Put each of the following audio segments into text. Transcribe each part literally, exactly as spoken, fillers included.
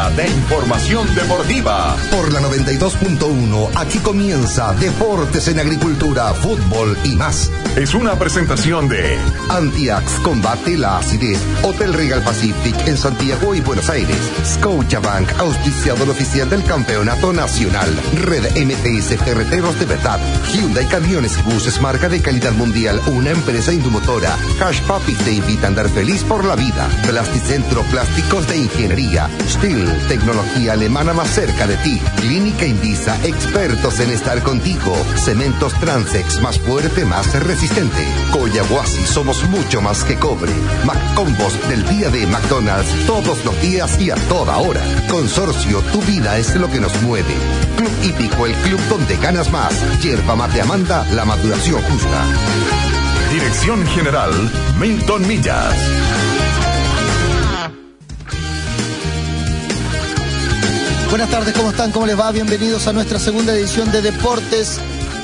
hora de información deportiva. Por la noventa y dos punto uno, aquí comienza Deportes en Agricultura, Fútbol y más. Es una presentación de Antiax, combate la acidez. Hotel Regal Pacific en Santiago y Buenos Aires. Scotiabank, auspiciador oficial del Campeonato Nacional. Red M T S Ferreteros de Verdad. Hyundai Camiones y Buses, marca de calidad mundial, una empresa indumotora. Cash Papi te invita a andar feliz por la vida. Plasticentro, plásticos de ingeniería. Stihl, tecnología alemana más cerca de ti. Clínica Indisa, expertos en estar contigo. Cementos Transex, más fuerte, más resistente. Coyahuasi, somos mucho más que cobre. McCombos del día de McDonald's, todos los días y a toda hora. Consorcio, tu vida es lo que nos mueve. Club Hípico, el club donde ganas más. Yerba Mate Amanda, la maduración justa. Dirección General Milton Millas. Buenas tardes, ¿cómo están? ¿Cómo les va? Bienvenidos a nuestra segunda edición de Deportes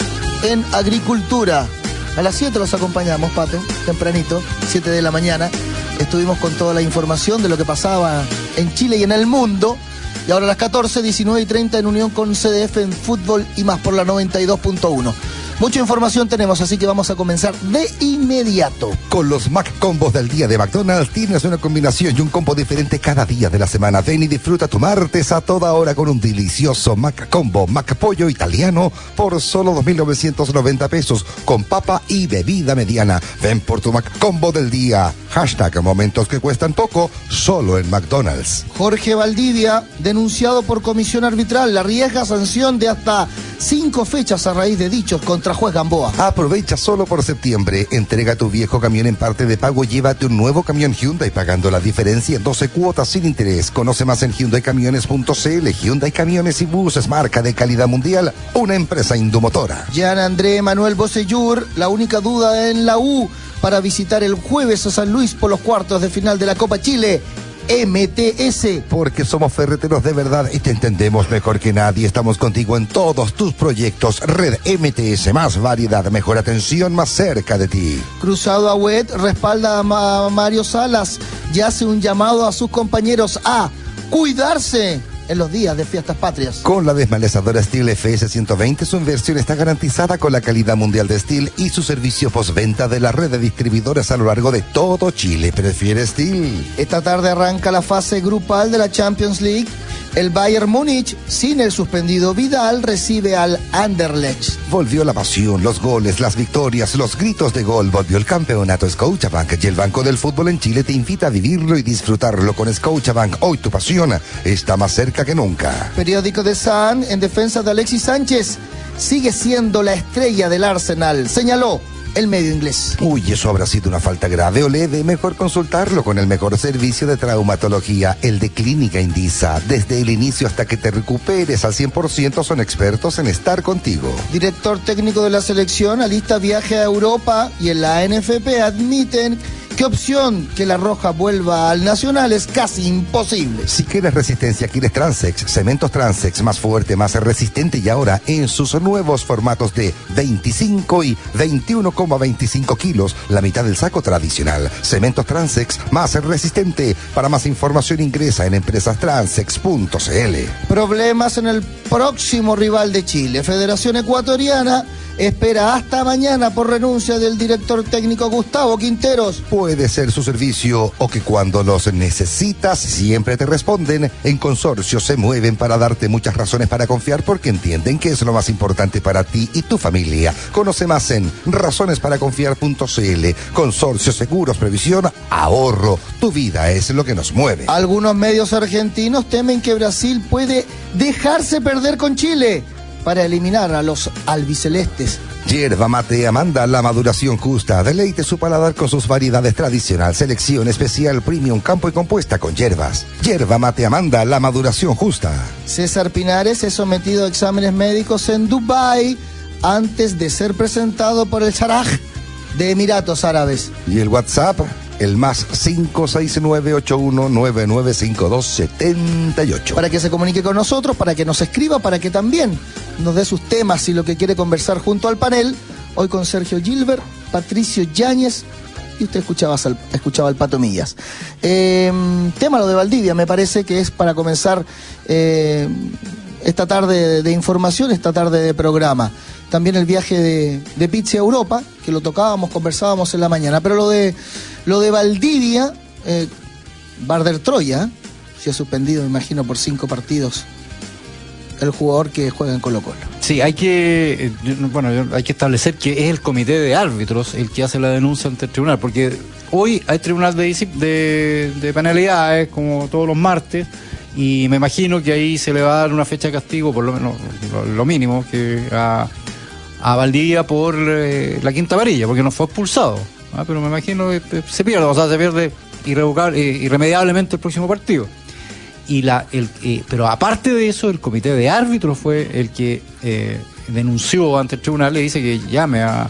en Agricultura. A las siete los acompañamos, Pato, tempranito, siete de la mañana. Estuvimos con toda la información de lo que pasaba en Chile y en el mundo. Y ahora a las catorce, diecinueve y treinta en unión con C D F en Fútbol y más por la noventa y dos punto uno. Mucha información tenemos, así que vamos a comenzar de inmediato. Con los McCombos del día de McDonald's tienes una combinación y un combo diferente cada día de la semana. Ven y disfruta tu martes a toda hora con un delicioso McCombo, McPollo italiano por solo dos mil novecientos noventa pesos con papa y bebida mediana. Ven por tu McCombo del día. Hashtag momentos que cuestan poco, solo en McDonald's. Jorge Valdivia, denunciado por comisión arbitral, arriesga sanción de hasta cinco fechas a raíz de dichos contra juez Gamboa. Aprovecha solo por septiembre. Entrega tu viejo camión en parte de pago. Llévate un nuevo camión Hyundai pagando la diferencia en doce cuotas sin interés. Conoce más en hyundai camiones punto c l. Hyundai Camiones y Buses, marca de calidad mundial, una empresa indumotora. Jean André Manuel Bocellur, la única duda en la U para visitar el jueves a San Luis por los cuartos de final de la Copa Chile. M T S. Porque somos ferreteros de verdad y te entendemos mejor que nadie. Estamos contigo en todos tus proyectos. Red M T S, más variedad, mejor atención, más cerca de ti. Cruzado Agüet respalda a Ma- Mario Salas y hace un llamado a sus compañeros a cuidarse en los días de fiestas patrias. Con la desmalezadora Stihl F S ciento veinte, su inversión está garantizada con la calidad mundial de Stihl y su servicio postventa de la red de distribuidores a lo largo de todo Chile. ¿Prefiere Stihl? Esta tarde arranca la fase grupal de la Champions League. El Bayern Múnich, sin el suspendido Vidal, recibe al Anderlecht. Volvió la pasión, los goles, las victorias, los gritos de gol. Volvió el campeonato Scotiabank y el Banco del Fútbol en Chile te invita a vivirlo y disfrutarlo con Scotiabank. Hoy tu pasión está más cerca que nunca. Periódico The Sun, en defensa de Alexis Sánchez, sigue siendo la estrella del Arsenal, señaló el medio inglés. Uy, eso habrá sido una falta grave o leve. Mejor consultarlo con el mejor servicio de traumatología, el de Clínica Indisa. Desde el inicio hasta que te recuperes al cien por ciento son expertos en estar contigo. Director técnico de la selección alista viaje a Europa y en la N F P admiten que opción que la Roja vuelva al Nacional es casi imposible. Si quieres resistencia, quieres Transex, cementos Transex, más fuerte, más resistente y ahora en sus nuevos formatos de veinticinco y veintiuno coma veinticinco kilos, la mitad del saco tradicional. Cementos Transex, más resistente. Para más información ingresa en empresas transex punto c l. Problemas en el próximo rival de Chile. Federación Ecuatoriana espera hasta mañana por renuncia del director técnico Gustavo Quinteros. Puede ser su servicio o que cuando los necesitas siempre te responden. En Consorcio se mueven para darte muchas razones para confiar porque entienden que es lo más importante para ti y tu familia. Conoce más en razones para confiar punto c l. Consorcio Seguros, Previsión, Ahorro. Tu vida es lo que nos mueve. Algunos medios argentinos temen que Brasil puede dejarse perder con Chile para eliminar a los albicelestes. Yerba Mate Amanda, la maduración justa. Deleite su paladar con sus variedades tradicional, selección especial, premium, campo y compuesta con hierbas. Yerba Mate Amanda, la maduración justa. César Pinares es sometido a exámenes médicos en Dubái antes de ser presentado por el Sharaj de Emiratos Árabes. Y el WhatsApp, el más cinco seis nueve ocho uno nueve nueve cinco dos siete ocho. Para que se comunique con nosotros, para que nos escriba, para que también nos dé sus temas y lo que quiere conversar junto al panel. Hoy con Sergio Gilbert, Patricio Yáñez y usted escuchaba al, escuchaba al Pato Millas. Eh, tema lo de Valdivia, me parece que es para comenzar eh, esta tarde de, de información, esta tarde de programa. También el viaje de, de Pizzi a Europa, que lo tocábamos, conversábamos en la mañana. Pero lo de lo de Valdivia, eh, Barder Troya, se ha suspendido, me imagino, por cinco partidos el jugador que juega en Colo-Colo. Sí, hay que bueno, hay que establecer que es el comité de árbitros el que hace la denuncia ante el tribunal, porque hoy hay tribunal de, de, de penalidades, como todos los martes, y me imagino que ahí se le va a dar una fecha de castigo, por lo menos lo, lo mínimo, que a, a Valdivia por eh, la quinta amarilla, porque no fue expulsado. ¿Ah? Pero me imagino que se pierde, o sea, se pierde irrevocar, eh, irremediablemente el próximo partido. Y la, el, eh, pero aparte de eso, el comité de árbitros fue el que eh, denunció ante el tribunal, le dice que llame a,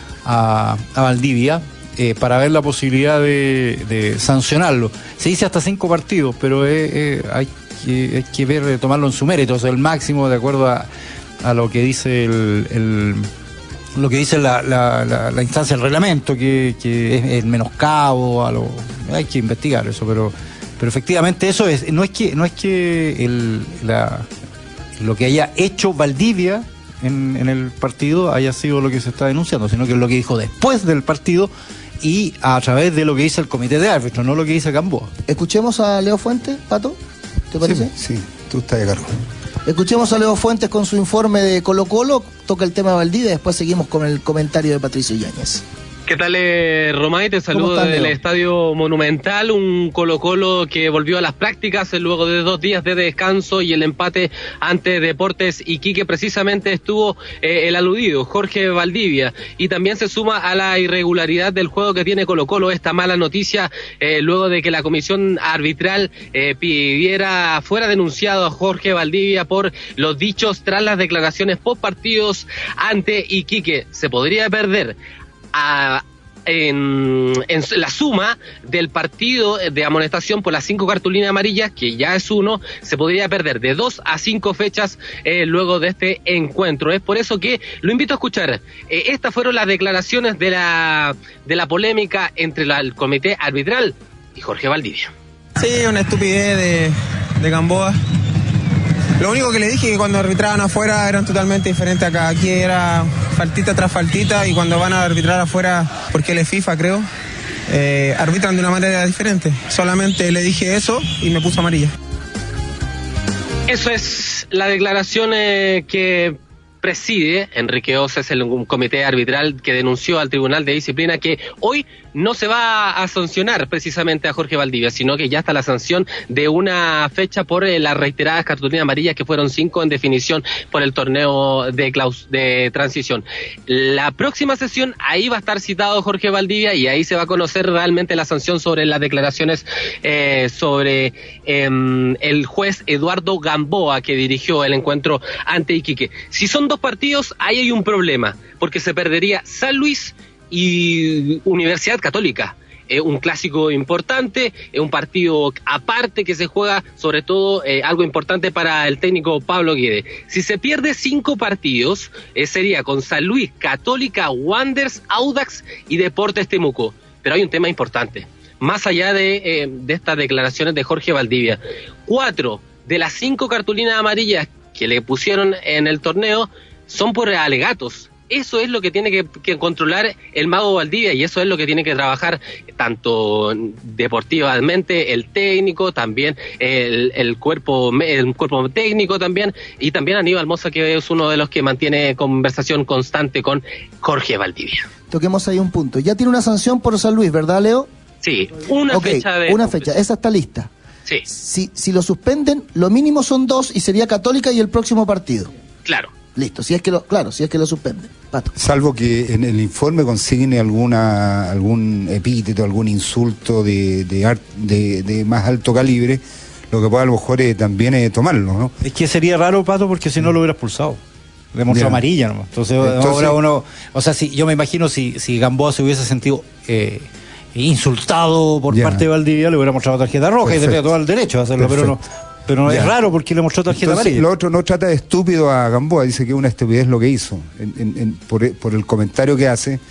a, a Valdivia eh, para ver la posibilidad de, de sancionarlo. Se dice hasta cinco partidos, pero eh, eh, hay, que, hay que ver, tomarlo en su mérito, o sea, el máximo de acuerdo a, a lo que dice el, el lo que dice la, la, la, la instancia del reglamento, que, que es el menoscabo, a lo, hay que investigar eso, pero Pero efectivamente eso es, no es que, no es que el, la, lo que haya hecho Valdivia en, en el partido haya sido lo que se está denunciando, sino que es lo que dijo después del partido y a través de lo que dice el comité de árbitros, no lo que dice Gamboa. Escuchemos a Leo Fuentes, Pato, ¿te parece? Sí, sí, tú estás de cargo. Escuchemos a Leo Fuentes con su informe de Colo-Colo, toca el tema de Valdivia y después seguimos con el comentario de Patricio Yáñez. ¿Qué tal, eh, Romay? Te saludo desde el Estadio Monumental, un Colo-Colo que volvió a las prácticas luego de dos días de descanso y el empate ante Deportes Iquique. Precisamente estuvo eh, el aludido Jorge Valdivia, y también se suma a la irregularidad del juego que tiene Colo-Colo esta mala noticia eh, luego de que la comisión arbitral eh, pidiera fuera denunciado a Jorge Valdivia por los dichos tras las declaraciones post partidos ante Iquique. Se podría perder A, en, en la suma del partido de amonestación por las cinco cartulinas amarillas, que ya es uno, se podría perder de dos a cinco fechas eh, luego de este encuentro. Es por eso que lo invito a escuchar. Eh, estas fueron las declaraciones de la de la polémica entre la, el comité arbitral y Jorge Valdivia. Sí, una estupidez de, de Gamboa. Lo único que le dije es que cuando arbitraban afuera eran totalmente diferentes acá. Aquí era faltita tras faltita, y cuando van a arbitrar afuera, porque él es FIFA, creo, eh, arbitran de una manera diferente. Solamente le dije eso y me puso amarilla. Eso es la declaración eh, que preside Enrique Oces, el un comité arbitral que denunció al Tribunal de Disciplina que hoy no se va a sancionar precisamente a Jorge Valdivia, sino que ya está la sanción de una fecha por eh, las reiteradas cartulinas amarillas, que fueron cinco en definición por el torneo de, claus de transición. La próxima sesión, ahí va a estar citado Jorge Valdivia y ahí se va a conocer realmente la sanción sobre las declaraciones eh, sobre eh, el juez Eduardo Gamboa, que dirigió el encuentro ante Iquique. Si son dos partidos, ahí hay un problema, porque se perdería San Luis y Universidad Católica. Eh, un clásico importante, eh, un partido aparte que se juega, sobre todo eh, algo importante para el técnico Pablo Guede. Si se pierde cinco partidos, eh, sería con San Luis, Católica, Wanderers, Audax y Deportes Temuco. Pero hay un tema importante, más allá de, eh, de estas declaraciones de Jorge Valdivia. Cuatro de las cinco cartulinas amarillas que le pusieron en el torneo son por alegatos. Eso es lo que tiene que, que controlar el mago Valdivia, y eso es lo que tiene que trabajar tanto deportivamente el técnico, también el, el cuerpo el cuerpo técnico también, y también Aníbal Mosa, que es uno de los que mantiene conversación constante con Jorge Valdivia. Toquemos ahí un punto. Ya tiene una sanción por San Luis, ¿verdad, Leo? Sí, una okay, fecha de... una fecha, esa está lista. Sí. Si, si lo suspenden, lo mínimo son dos y sería Católica y el próximo partido. Claro. Listo, si es que lo, claro, si es que lo suspenden. Pato. Salvo que en el informe consigne alguna algún epíteto, algún insulto de de, de, de más alto calibre, lo que puede a lo mejor eh, también es tomarlo, ¿no? Es que sería raro, Pato, porque si no lo hubiera expulsado. Le mostró amarilla nomás. Entonces, Entonces ahora uno, o sea, si yo me imagino si, si Gamboa se hubiese sentido eh, insultado por ya. parte de Valdivia, le hubiera mostrado tarjeta roja. Perfecto. Y tendría todo el derecho a hacerlo, Perfecto. pero no. Pero ya. es raro porque le mostró tarjeta Entonces, amarilla. Lo otro no trata de estúpido a Gamboa, dice que es una estupidez lo que hizo, en, en, en, por, por el comentario que hace,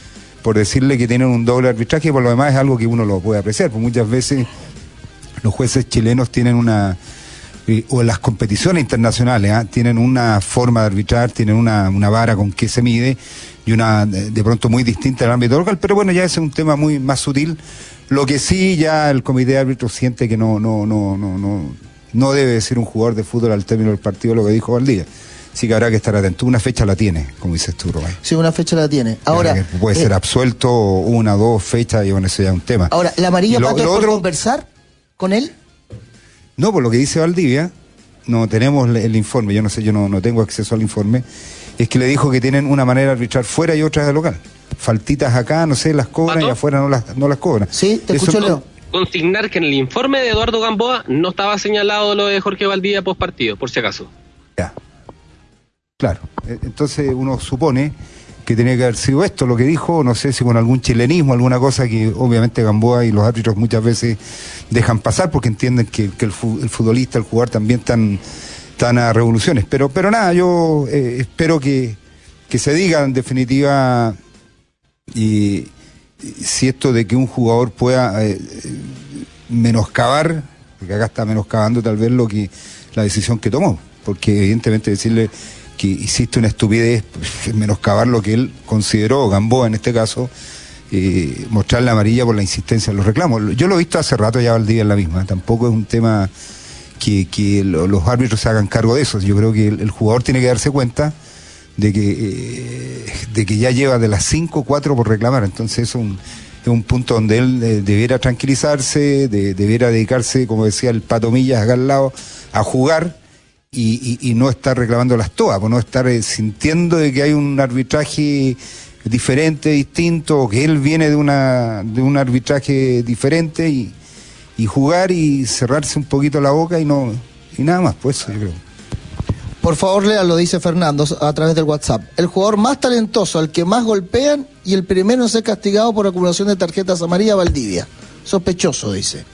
por decirle que tienen un doble arbitraje, y por lo demás es algo que uno lo puede apreciar, porque muchas veces los jueces chilenos tienen una, eh, o en las competiciones internacionales, ¿eh? tienen una forma de arbitrar, tienen una, una vara con que se mide, y una de, de pronto muy distinta al ámbito local, pero bueno, ya ese es un tema muy más sutil. Lo que sí ya el comité de árbitros siente que no, no, no, no, no, no debe decir un jugador de fútbol al término del partido lo que dijo Valdivia. Sí que habrá que estar atento. Una fecha la tiene, como dices tú, Rubén. Sí, una fecha la tiene. Ahora que puede eh, ser absuelto una, dos fechas, y bueno, eso ya es un tema. Ahora, ¿la amarilla lo, Pato lo es por otro, conversar con él? No, por lo que dice Valdivia, no tenemos el informe, yo no sé, yo no, no tengo acceso al informe, es que le dijo que tienen una manera de arbitrar fuera y otra de local. Faltitas acá, no sé, las cobran ¿Pato? Y afuera no las, no las cobran. Sí, te eso escucho, no, Leo. Consignar que en el informe de Eduardo Gamboa no estaba señalado lo de Jorge Valdivia post partido, por si acaso. Ya. Claro. Entonces uno supone que tenía que haber sido esto lo que dijo, no sé si con algún chilenismo, alguna cosa que obviamente Gamboa y los árbitros muchas veces dejan pasar porque entienden que, que el, fu- el futbolista, el jugador también están, están a revoluciones. Pero, pero nada, yo eh, espero que, que se diga en definitiva y si esto de que un jugador pueda eh, menoscabar, porque acá está menoscabando tal vez lo que la decisión que tomó, porque evidentemente decirle que hiciste una estupidez, pues, menoscabar lo que él consideró, Gamboa en este caso, eh, mostrar la amarilla por la insistencia en los reclamos. Yo lo he visto hace rato ya Valdivia en la misma, tampoco es un tema que, que lo, los árbitros se hagan cargo de eso. Yo creo que el, el jugador tiene que darse cuenta de que eh, de que ya lleva de las cinco, cuatro por reclamar, entonces es un, es un punto donde él eh, debiera tranquilizarse, de, debiera dedicarse, como decía el Pato Millas acá al lado, a jugar y, y, y no estar reclamando las toas, por no estar eh, sintiendo de que hay un arbitraje diferente, distinto, o que él viene de una de un arbitraje diferente, y, y jugar y cerrarse un poquito la boca y no y nada más, pues eso yo creo. Por favor, Lea, lo dice Fernando a través del WhatsApp. El jugador más talentoso, al que más golpean y el primero en ser castigado por acumulación de tarjetas amarillas, Valdivia. Sospechoso, dice.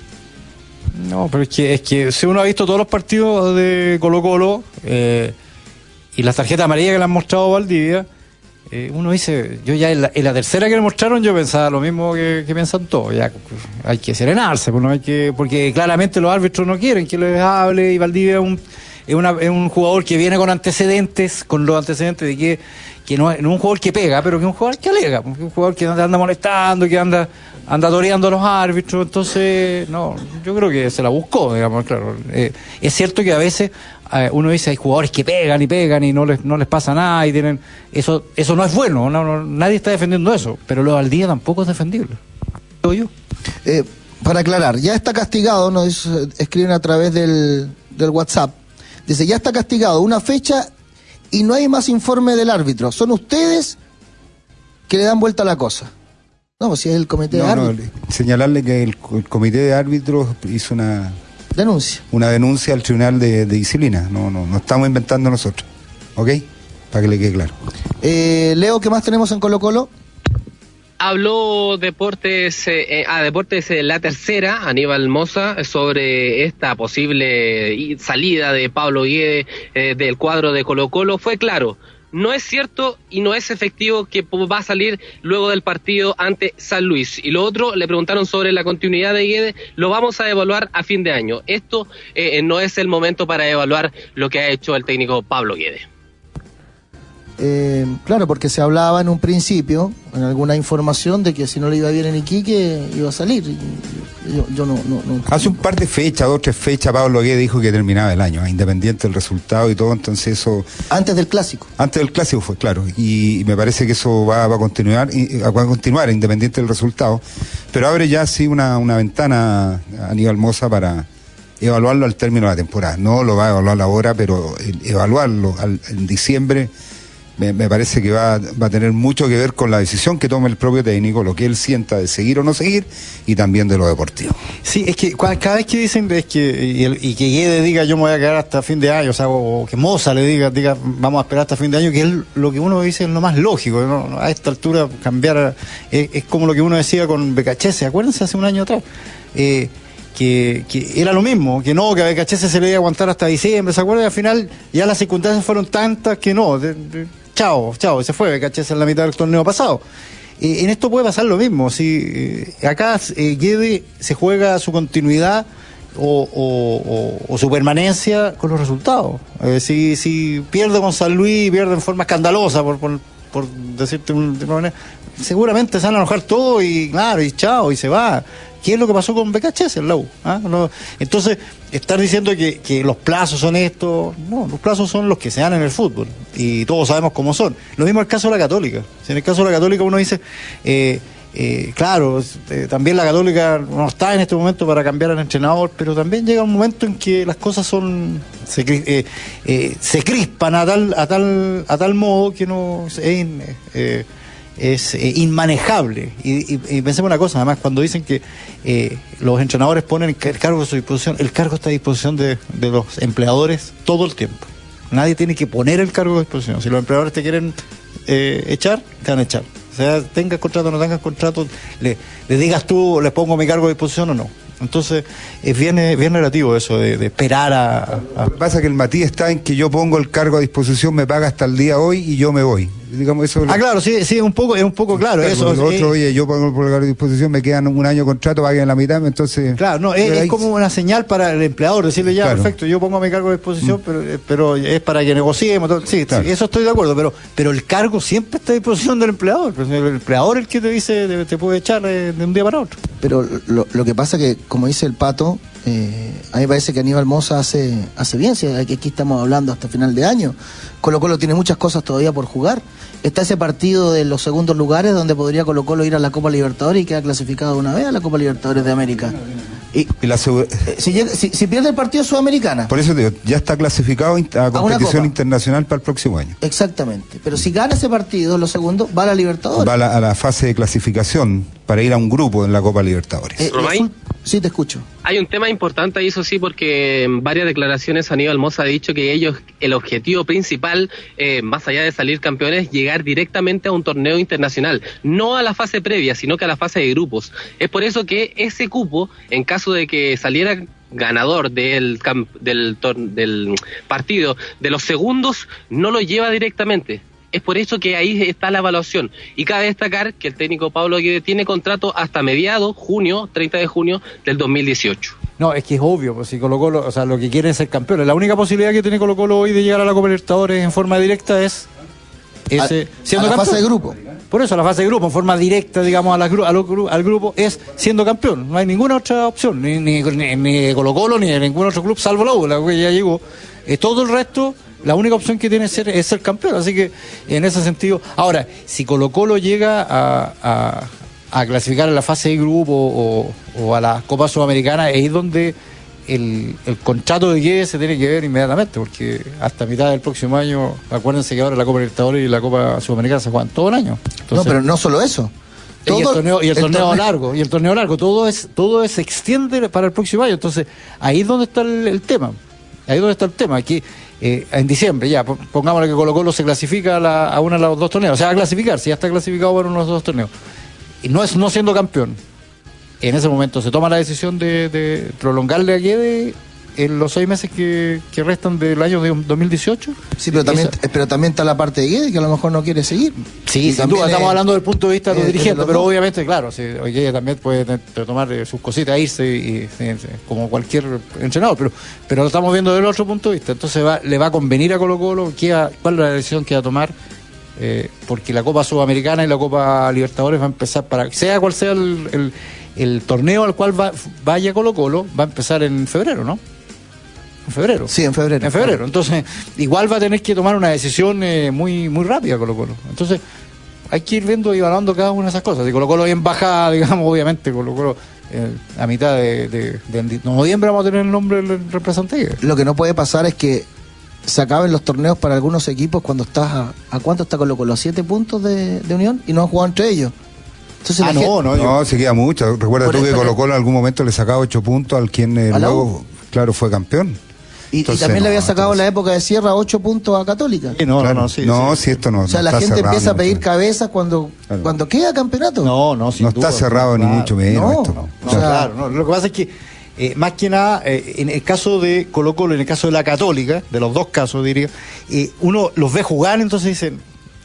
No, pero es que, es que si uno ha visto todos los partidos de Colo Colo eh, y las tarjetas amarillas que le han mostrado a Valdivia, eh, uno dice, yo ya en la, en la tercera que le mostraron yo pensaba lo mismo que, que piensan todos, ya hay que serenarse, pues no hay que, porque claramente los árbitros no quieren que les hable, y Valdivia es un... Es, una, es un jugador que viene con antecedentes, con los antecedentes de que, que no, es, no es un jugador que pega, pero que es un jugador que alega, un jugador que anda molestando, que anda anda toreando a los árbitros. Entonces, no, yo creo que se la buscó, digamos, claro. Eh, es cierto que a veces eh, uno dice hay jugadores que pegan y pegan y no les no les pasa nada y tienen eso eso no es bueno, no, no, nadie está defendiendo eso, pero lo de Valdivia tampoco es defendible. ¿Lo yo? Eh, para aclarar, ya está castigado, nos escriben a través del, del WhatsApp. Dice, ya está castigado una fecha y no hay más informe del árbitro. Son ustedes que le dan vuelta a la cosa. No, pues si es el comité no, de árbitros. No, señalarle que el, el comité de árbitros hizo una denuncia. Una denuncia al Tribunal de, de Disciplina. No, no, no estamos inventando nosotros. ¿Ok? Para que le quede claro. Eh, Leo, ¿qué más tenemos en Colo Colo? Habló Deportes, eh, a Deportes eh, La Tercera, Aníbal Mosa, sobre esta posible salida de Pablo Guede eh, del cuadro de Colo Colo. Fue claro, no es cierto y no es efectivo que va a salir luego del partido ante San Luis. Y lo otro, le preguntaron sobre la continuidad de Guede, lo vamos a evaluar a fin de año. Esto eh, no es el momento para evaluar lo que ha hecho el técnico Pablo Guede. Eh, claro, porque se hablaba en un principio, en alguna información, de que si no le iba bien en Iquique, iba a salir. Yo, yo no, no, no. Hace un par de fechas, dos, tres fechas, Pablo Guede dijo que terminaba el año, independiente del resultado y todo, entonces eso... Antes del Clásico. Antes del Clásico fue, claro, y me parece que eso va, va a continuar, va a continuar, independiente del resultado, pero abre ya sí una, una ventana a Aníbal Mosa para evaluarlo al término de la temporada. No lo va a evaluar ahora, pero evaluarlo al, en diciembre... Me, me parece que va, va a tener mucho que ver con la decisión que tome el propio técnico, lo que él sienta de seguir o no seguir, y también de lo deportivo. Sí, es que cada vez que dicen es que y, el, y que Guede diga yo me voy a quedar hasta fin de año, o sea, o, o que Moza le diga, diga vamos a esperar hasta fin de año, que es lo que uno dice es lo más lógico, ¿no? A esta altura cambiar es, es como lo que uno decía con Becachese, acuérdense hace un año atrás. Eh, Que, que era lo mismo, que no, que a Becachese se le iba a aguantar hasta diciembre, ¿se acuerdan? Y al final ya las circunstancias fueron tantas que no, de, de, chao, chao, se fue Becachese en la mitad del torneo pasado. eh, en esto puede pasar lo mismo. Si eh, acá eh, Guede se juega su continuidad o, o, o, o su permanencia con los resultados. Eh, si, si pierde con San Luis, pierde en forma escandalosa, por, por, por decirte de una manera, seguramente se van a enojar todos y claro, y chao, y se va. ¿Qué es lo que pasó con B K H S, el Lau? ¿Ah? No, entonces, estar diciendo que, que los plazos son estos, no, los plazos son los que se dan en el fútbol, y todos sabemos cómo son. Lo mismo en el caso de la Católica. Si en el caso de la Católica uno dice, eh, eh, claro, eh, también la Católica no está en este momento para cambiar al entrenador, pero también llega un momento en que las cosas son se, eh, eh, se crispan a tal, a tal, a tal modo que no es... Eh, es eh, inmanejable. Y, y, y pensemos una cosa, además, cuando dicen que eh, los entrenadores ponen el cargo a su disposición, el cargo está a disposición de, de los empleadores todo el tiempo. Nadie tiene que poner el cargo a disposición. Si los empleadores te quieren eh, echar, te van a echar. O sea, tengas contrato o no tengas contrato, le, le digas tú, les pongo mi cargo a disposición o no. Entonces, es bien, bien relativo eso de, de esperar a, a... Lo que pasa es que el matiz está en que yo pongo el cargo a disposición, me paga hasta el día hoy y yo me voy. Digamos, eso ah, claro, sí, sí, es un poco, es un poco claro. claro eso. Lo otro, eh, oye, yo pongo el cargo a disposición, me quedan un año de contrato, paguen la mitad, entonces... Claro, no, es, es como una señal para el empleador, decirle ya, claro. Perfecto, yo pongo mi cargo a disposición, mm. pero, pero es para que negociemos. Todo. Sí, claro. Sí, eso estoy de acuerdo, pero pero el cargo siempre está a disposición del empleador. El empleador es el que te dice, te puede echar de un día para otro. Pero lo, lo que pasa que, como dice el Pato, eh, a mí me parece que Aníbal Mosa hace, hace bien, si aquí estamos hablando hasta final de año. Colo Colo tiene muchas cosas todavía por jugar. Está ese partido de los segundos lugares donde podría Colo Colo ir a la Copa Libertadores y queda clasificado una vez a la Copa Libertadores de América. Y, y la sub... eh, si, llega, si, si pierde el partido Sudamericana. Por eso te digo, ya está clasificado a competición a internacional para el próximo año. Exactamente. Pero si gana ese partido, los segundos, va a la Libertadores. Va a la, a la fase de clasificación para ir a un grupo en la Copa Libertadores. Eh, ¿Romay? Sí, te escucho. Hay un tema importante ahí, eso sí, porque en varias declaraciones Aníbal Mosa ha dicho que ellos, el objetivo principal, eh, más allá de salir campeones, es llegar directamente a un torneo internacional, no a la fase previa, sino que a la fase de grupos. Es por eso que ese cupo, en caso de que saliera ganador del, del, del partido de los segundos, no lo lleva directamente. Es por eso que ahí está la evaluación. Y cabe destacar que el técnico Pablo Guede tiene contrato hasta mediados, junio, treinta de junio del dos mil dieciocho. No, es que es obvio, pues si Colo Colo, o sea, lo que quieren es ser campeones. La única posibilidad que tiene Colo Colo hoy de llegar a la Copa Libertadores en forma directa es ese, a, siendo a la campeón. Fase de grupo. Por eso, la fase de grupo, en forma directa, digamos, a la, a lo, al grupo, es siendo campeón. No hay ninguna otra opción, ni, ni, ni, ni Colo Colo, ni de ningún otro club, salvo la U, la que ya llegó. Eh, todo el resto... La única opción que tiene es ser, es ser campeón, así que en ese sentido... Ahora, si Colo Colo llega a, a, a clasificar en la fase de grupo o, o a la Copa Sudamericana, es ahí donde el, el contrato de Guedes se tiene que ver inmediatamente, porque hasta mitad del próximo año, acuérdense que ahora la Copa Libertadores y la Copa Sudamericana se juegan todo el año. Entonces, no, pero no solo eso. Todo, y el torneo, y el el torneo, torneo largo, y el torneo largo, todo es, todo es, se extiende para el próximo año, entonces ahí es donde está el, el tema, ahí es donde está el tema, aquí... Eh, en diciembre, ya, pongámosle que Colo Colo se clasifica a, la, a uno de los dos torneos, o sea, a clasificar, si ya está clasificado para uno de los dos torneos, y no es no siendo campeón, en ese momento se toma la decisión de, de prolongarle a Guede en los seis meses que, que restan del año de dos mil dieciocho. Sí, pero también, Esa... pero también está la parte de Guede que a lo mejor no quiere seguir. Sí, sin duda, es, estamos hablando del punto de vista de los dirigentes, los pero dos. Obviamente, claro, si, Guede también puede tomar eh, sus cositas, irse y, y, como cualquier entrenador, pero pero lo estamos viendo desde el otro punto de vista. Entonces va, le va a convenir a Colo Colo, ¿cuál es la decisión que va a tomar? Eh, porque la Copa Sudamericana y la Copa Libertadores va a empezar, para sea cual sea el, el, el torneo al cual va, vaya Colo Colo, va a empezar en febrero, ¿no? En febrero. Sí, en febrero. En febrero. Entonces, igual va a tener que tomar una decisión eh, muy muy rápida Colo Colo. Entonces, hay que ir viendo y evaluando cada una de esas cosas. Si Colo Colo en bajada, digamos, obviamente, Colo Colo eh, a mitad de, de, de noviembre vamos a tener el nombre del representante. Lo que no puede pasar es que se acaben los torneos para algunos equipos cuando estás a, ¿a cuánto está Colo Colo? ¿A siete puntos de, de Unión? Y no han jugado entre ellos. Entonces, ah, no, gente... no, no, se queda mucho. Recuerda tú que Colo Colo en algún momento le sacaba ocho puntos al quien eh, luego, claro, fue campeón. Y, Entonces, y también no, le había sacado en la época de Sierra ocho puntos a Católica. Sí, no, claro, no, no, sí, no, sí. si esto no. O sea, no la gente cerrado, empieza a pedir mucho. cabezas cuando claro. cuando queda campeonato. No, no, sin no duda, está cerrado claro. ni mucho menos. No, esto, no. No, o sea, claro, no. Lo que pasa es que eh, más que nada, eh, en el caso de Colo Colo, en el caso de la Católica, de los dos casos diría, eh, uno los ve jugar, entonces dicen,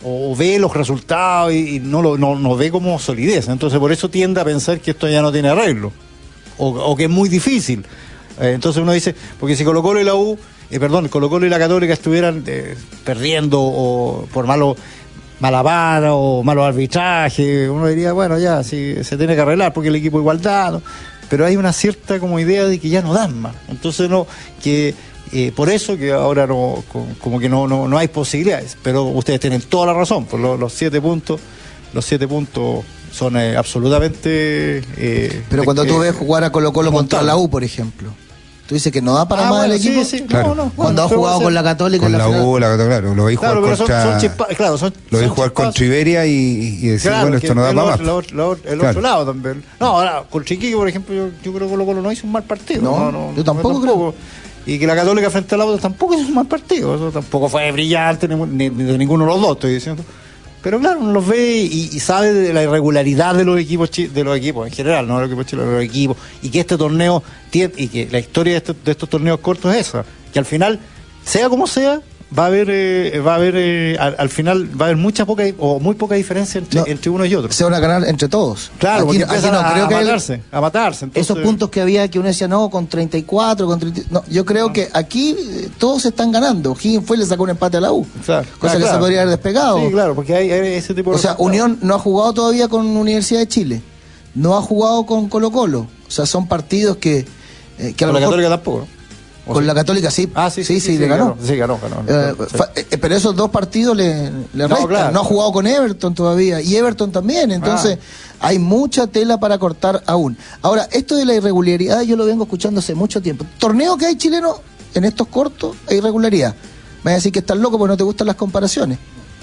o, o ve los resultados y, y no lo no, no ve como solidez. Entonces por eso tiende a pensar que esto ya no tiene arreglo, o, o que es muy difícil. Eh, entonces uno dice, porque si Colo Colo y la U, eh, perdón, Colo Colo y la Católica estuvieran eh, perdiendo o por malo mala vara o malos arbitrajes, uno diría, bueno, ya, sí, se tiene que arreglar porque el equipo igualdad, ¿no? Pero hay una cierta como idea de que ya no dan más. Entonces no, que eh, por eso que ahora no, como que no, no, no hay posibilidades. Pero ustedes tienen toda la razón, por lo, los siete puntos, los siete puntos son eh, absolutamente eh, pero cuando eh, tú ves jugar a Colo Colo contra montado. la U, por ejemplo, tú dices que no da para Ah, más bueno, el equipo. sí, sí, Claro. no, no, Cuando bueno, ha pero jugado va a con ser- la Católica Con en la final. U, la claro, lo veis Claro, jugar pero son, contra, son chispa- claro, son, lo veis son jugar con chispazos. Triveria y, y decir, Claro, bueno, que esto no da el para otro- más. el otro- el otro- el Claro. otro lado también. No, ahora, con Chiquique, por ejemplo, yo, yo creo que Colo Colo no hizo un mal partido. No, yo tampoco Y que la Católica frente al auto tampoco hizo un mal partido. Eso tampoco fue brillante ni, ni- ni de ninguno de los dos, estoy diciendo. Pero claro, uno los ve y, y sabe de la irregularidad de los equipos chi- de los equipos en general, no de los equipos chilenos, de los equipos, y que este torneo tiene, y que la historia de, este- de estos torneos cortos es esa, que al final, sea como sea, va a haber, eh, va a haber eh, al, al final va a haber mucha poca o muy poca diferencia entre, No, entre uno y otro. Se van a ganar entre todos. Claro, aquí, porque aquí empiezan no, a, creo a que el- matarse, a matarse. Entonces, esos puntos que había que uno decía no, con treinta y cuatro, con treinta, no, yo creo que aquí eh, todos se están ganando. Higgins fue y le sacó un empate a la U. Claro, cosa ah, que claro. se podría haber despegado. Sí, claro, porque hay, hay ese tipo de O sea, resultados. Unión no ha jugado todavía con Universidad de Chile. No ha jugado con Colo Colo. O sea, son partidos que, eh, que a Con lo la mejor Católica tampoco, ¿no? ¿O con sí? la Católica sí. Ah, sí, sí, sí, le sí, ganó. Sí, ganó, ganó. Eh, Sí. fa- eh, pero esos dos partidos le, le No, restan. claro. No ha jugado con Everton todavía. Y Everton también. Entonces, Ah. hay mucha tela para cortar aún. Ahora, esto de la irregularidad yo lo vengo escuchando hace mucho tiempo. Torneo que hay chileno, en estos cortos, hay irregularidad. Me vas a decir que estás loco porque no te gustan las comparaciones.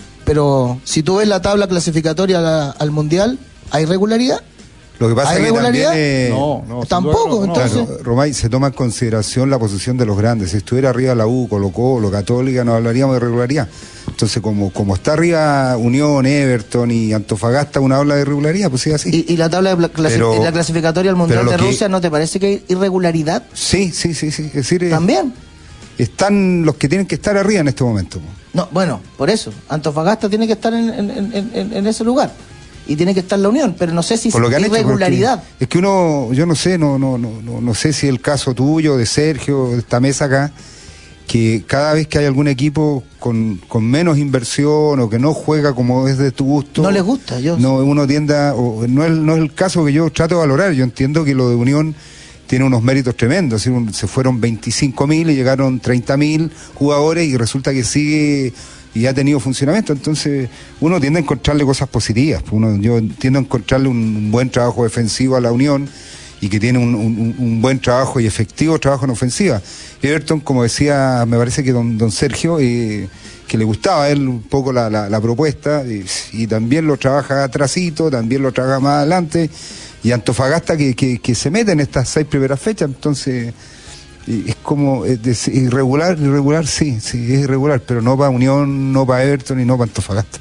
Pero si tú ves la tabla clasificatoria a la- al Mundial, ¿hay irregularidad? Lo que pasa ¿Hay es que regularidad? también eh, No, no. sin Tampoco, duda que no, no. entonces- claro, Romay, se toma en consideración la posición de los grandes. Si estuviera arriba la U, Colo Colo, Católica, no hablaríamos de regularidad. Entonces, como, como está arriba Unión, Everton y Antofagasta, una habla de regularidad, pues sí, así. Y, y la tabla de pla- clasi- Pero- la clasificatoria al Mundial pero de lo que- Rusia, ¿no te parece que hay irregularidad? Sí, sí, sí, sí. Es decir, eh, También. están los que tienen que estar arriba en este momento. pues. No, bueno, por eso. Antofagasta tiene que estar en, en- en- en- en ese lugar. Y tiene que estar la Unión, pero no sé si Por lo que han es hecho, irregularidad. porque es que uno, yo no sé, no, no, no, no, no sé si el caso tuyo, de Sergio, de esta mesa acá, que cada vez que hay algún equipo con, con menos inversión o que no juega como es de tu gusto, No les gusta, yo- no uno tienda, o no es, no es el caso que yo trato de valorar. Yo entiendo que lo de Unión tiene unos méritos tremendos, es decir, un- se fueron veinticinco mil y llegaron treinta mil jugadores y resulta que sigue y ha tenido funcionamiento. Entonces uno tiende a encontrarle cosas positivas. Uno, yo tiendo a encontrarle un, un buen trabajo defensivo a la Unión y que tiene un, un- un buen trabajo y efectivo trabajo en ofensiva. Everton, como decía, me parece que don, don Sergio, eh, que le gustaba a él un poco la, la, la propuesta, y, y también lo trabaja atrasito, también lo trabaja más adelante, y Antofagasta que, que, que se mete en estas seis primeras fechas. Entonces y es como es decir, irregular, irregular sí, sí, es irregular, pero no para Unión, no para Everton y no para Antofagasta.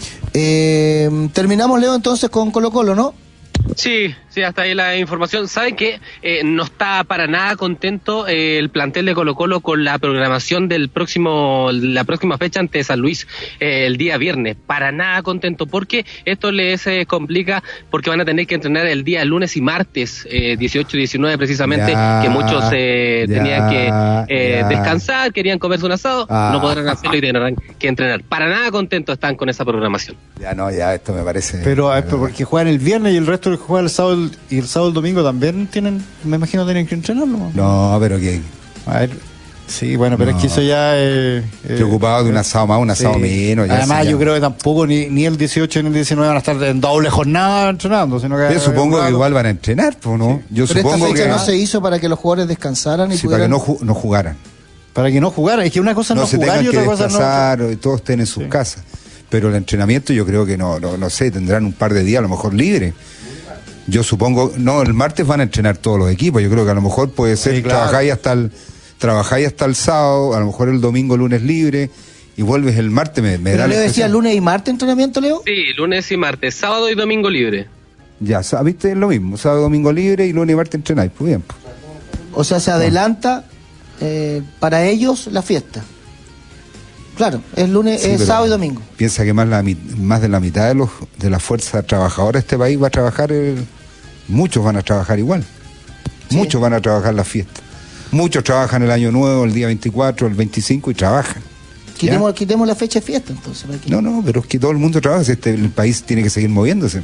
Eh, terminamos, Leo, entonces con Colo Colo, ¿no? Sí, sí, hasta ahí la información. ¿Saben qué? Eh, no está para nada contento eh, el plantel de Colo Colo con la programación del próximo, la próxima fecha ante San Luis eh, el día viernes. Para nada contento, porque esto les eh, complica, porque van a tener que entrenar el día lunes y martes, eh, dieciocho y diecinueve precisamente, Ya, que muchos eh, ya, tenían que eh, ya. descansar, querían comerse un asado, Ah. no podrán hacerlo y tendrán que entrenar. Para nada contentos están con esa programación. Ya no, ya esto me parece. Pero, eh, pero porque juegan el viernes y el resto que juegan el sábado y el sábado y el domingo también tienen, me imagino, tienen que entrenarlo. No, pero que A ver, sí, bueno, pero No. es que eso ya eh, eh, preocupado de un asado más, un asado sí. menos. ya Además, sí, ya. yo creo que tampoco ni, ni el dieciocho ni el diecinueve van a estar en doble jornada entrenando, sino que Yo supongo que claro. igual van a entrenar, pues, ¿no? Yo Pero esta supongo fecha que no se hizo para que los jugadores descansaran y sí, para que pudieran... no, ju- no jugaran. Para que no jugaran, es que una cosa es No, no, se jugar tengan y que otra cosa no. desplazar, o todos estén en sus Sí. casas. Pero el entrenamiento yo creo que no, no, no sé, tendrán un par de días a lo mejor libre. Yo supongo, no, el martes van a entrenar todos los equipos, yo creo que a lo mejor puede ser, Sí, claro. trabajáis hasta el, trabajáis hasta el sábado, a lo mejor el domingo, lunes libre, y vuelves el martes, me, me Pero da la Leo decía impresión. lunes y martes entrenamiento, Leo. Sí, lunes y martes, sábado y domingo libre. Ya, sa- viste, es lo mismo, sábado, domingo libre y lunes y martes entrenáis, pues bien. pues. O sea, se adelanta eh, para ellos la fiesta. Claro, es lunes, Sí, es pero sábado y domingo. Piensa que más, la, mi- más de la mitad de los de la fuerza trabajadora de este país va a trabajar, el- muchos van a trabajar igual. Sí. Muchos van a trabajar las fiestas. Muchos trabajan el año nuevo, el día veinticuatro, el veinticinco y trabajan. Quitemos, quitemos la fecha de fiesta entonces. para que- No, no, pero es que todo el mundo trabaja, si este, el país tiene que seguir moviéndose.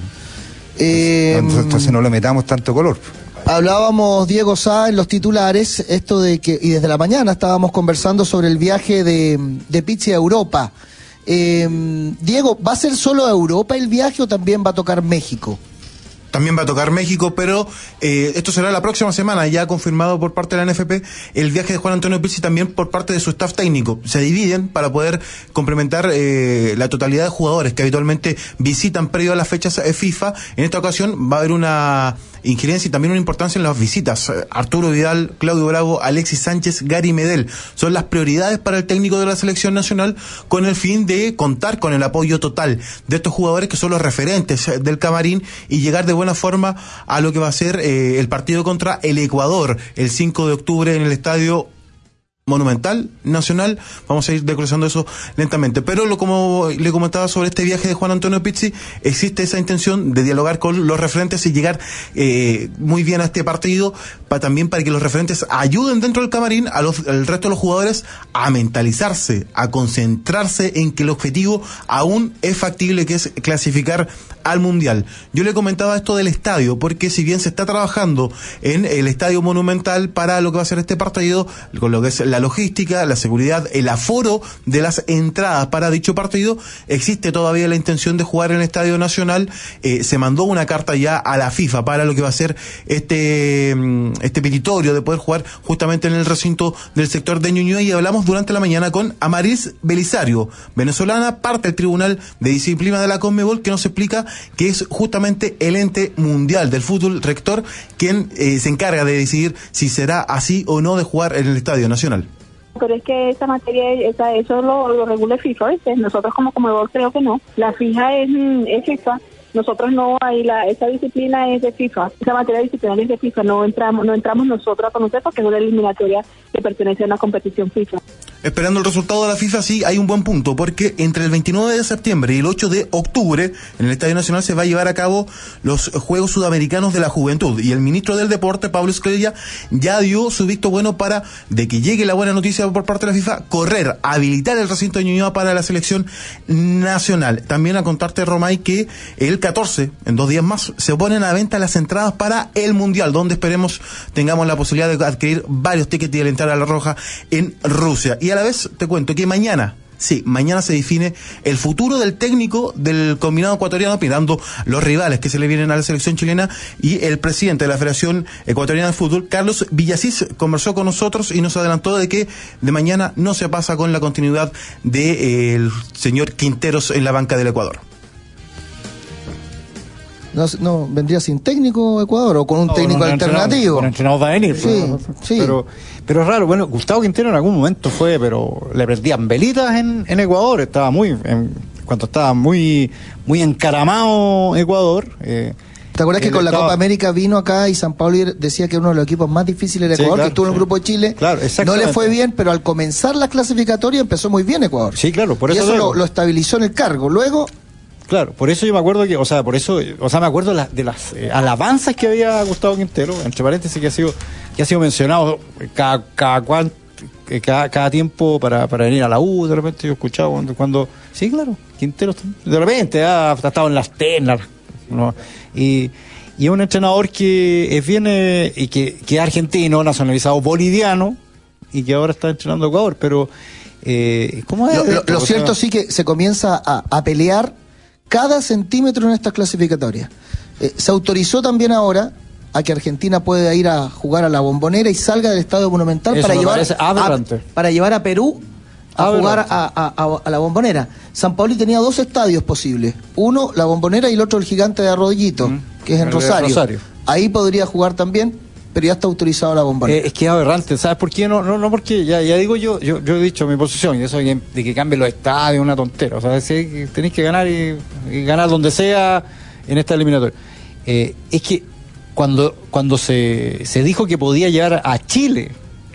Eh, Entonces, entonces no le metamos tanto color. Hablábamos, Diego Sá, en los titulares, esto de que, y desde la mañana estábamos conversando sobre el viaje de, de Pizzi a Europa. Eh, Diego, ¿va a ser solo a Europa el viaje o también va a tocar México? También va a tocar México, pero eh, esto será la próxima semana, ya confirmado por parte de la N F P, el viaje de Juan Antonio Pizzi también por parte de su staff técnico. Se dividen para poder complementar eh, la totalidad de jugadores que habitualmente visitan previo a las fechas eh, FIFA. En esta ocasión va a haber una injerencia y también una importancia en las visitas. Arturo Vidal, Claudio Bravo, Alexis Sánchez, Gary Medel son las prioridades para el técnico de la selección nacional, con el fin de contar con el apoyo total de estos jugadores que son los referentes del camarín y llegar de buena forma a lo que va a ser eh, el partido contra el Ecuador el cinco de octubre en el Estadio Monumental Nacional. Vamos a ir desglosando eso lentamente, pero lo como le comentaba sobre este viaje de Juan Antonio Pizzi, existe esa intención de dialogar con los referentes y llegar eh, muy bien a este partido, para también para que los referentes ayuden dentro del camarín a los, al resto de los jugadores a mentalizarse, a concentrarse en que el objetivo aún es factible, que es clasificar al Mundial. Yo le comentaba esto del estadio, porque si bien se está trabajando en el Estadio Monumental para lo que va a ser este partido, con lo que es la logística, la seguridad, el aforo de las entradas para dicho partido, existe todavía la intención de jugar en el Estadio Nacional. Eh, se mandó una carta ya a la FIFA para lo que va a ser este este petitorio de poder jugar justamente en el recinto del sector de Ñuñoa, y hablamos durante la mañana con Amaris Belisario, venezolana, parte del Tribunal de Disciplina de la Conmebol, que nos explica que es justamente el ente mundial del fútbol rector quien eh, se encarga de decidir si será así o no de jugar en el Estadio Nacional. Pero es que esa materia, esa, eso lo, lo regula FIFA, ¿viste? Nosotros como Conmebol creo que no. La FIFA es, es FIFA. Nosotros no hay la esa disciplina es de FIFA, esa materia disciplinaria es de FIFA, no entramos no entramos nosotros a conocer porque es una eliminatoria que pertenece a una competición FIFA. Esperando el resultado de la FIFA, sí hay un buen punto, porque entre el veintinueve de septiembre y el ocho de octubre en el Estadio Nacional se va a llevar a cabo los Juegos Sudamericanos de la Juventud, y el ministro del Deporte, Pablo Escalella, ya dio su visto bueno para, de que llegue la buena noticia por parte de la FIFA, correr, habilitar el recinto de Ñuñoa para la selección nacional. También a contarte, Romay, que el catorce, en dos días más, se ponen a la venta las entradas para el Mundial, donde esperemos tengamos la posibilidad de adquirir varios tickets y alentar a la Roja en Rusia. Y a la vez te cuento que mañana, sí, mañana se define el futuro del técnico del combinado ecuatoriano, mirando los rivales que se le vienen a la selección chilena, y el presidente de la Federación Ecuatoriana de Fútbol, Carlos Villasís, conversó con nosotros y nos adelantó de que de mañana no se pasa con la continuidad del eh, señor Quinteros en la banca del Ecuador. No, no vendría sin técnico Ecuador o con un No, técnico con un alternativo. entrenador- Con entrenador va a venir. Sí, pero, sí. Pero, pero es raro. Bueno, Gustavo Quintero en algún momento fue, pero le prendían velitas en, en Ecuador. Estaba muy, en, cuando estaba muy, muy encaramado Ecuador. Eh, ¿Te acuerdas que él con la estaba- Copa América vino acá y San Pablo decía que uno de los equipos más difíciles era Sí, Ecuador, claro, que estuvo en el sí. grupo de Chile? Claro, No le exactamente. fue bien, pero al comenzar las clasificatorias empezó muy bien Ecuador. Sí, claro, por y eso eso digo. lo, lo estabilizó en el cargo. Luego, Claro, por eso yo me acuerdo que, o sea, por eso, o sea, me acuerdo la- de las eh, alabanzas que había Gustavo Quintero, entre paréntesis, que ha sido, que ha sido mencionado cada, cada, cuan- eh, cada, cada tiempo para, para venir a la U. De repente yo escuchaba cuando, cuando sí, claro, Quintero, de repente ha, ha estado en las ternas, ¿no? Y, y es un entrenador que es bien, eh, y que, que es argentino, nacionalizado boliviano, y que ahora está entrenando a Ecuador, pero eh, ¿cómo es? lo, lo- esto? lo O cierto sea, sí que se comienza a, a pelear cada centímetro en estas clasificatorias. Eh, se autorizó también ahora a que Argentina pueda ir a jugar a la Bombonera y salga del Estadio Monumental Eso para me llevar, parece a, aberrante. para llevar a Perú a Aberrante. jugar a, a- a- a la Bombonera. San Pauli tenía dos estadios posibles. Uno, la Bombonera, y el otro, el Gigante de Arrodillito, Mm. que es en El de Rosario. Rosario. Ahí podría jugar también, pero ya está autorizado la Bombonera. Eh, es que es aberrante, ¿sabes por qué? No, no, no porque, ya, ya digo yo, yo, yo he dicho mi posición, y eso de que, de que cambien los estadios es una tontera. O sea, si que tenéis que ganar y, y ganar donde sea en esta eliminatoria. Eh, es que cuando, cuando se, se dijo que podía llevar a Chile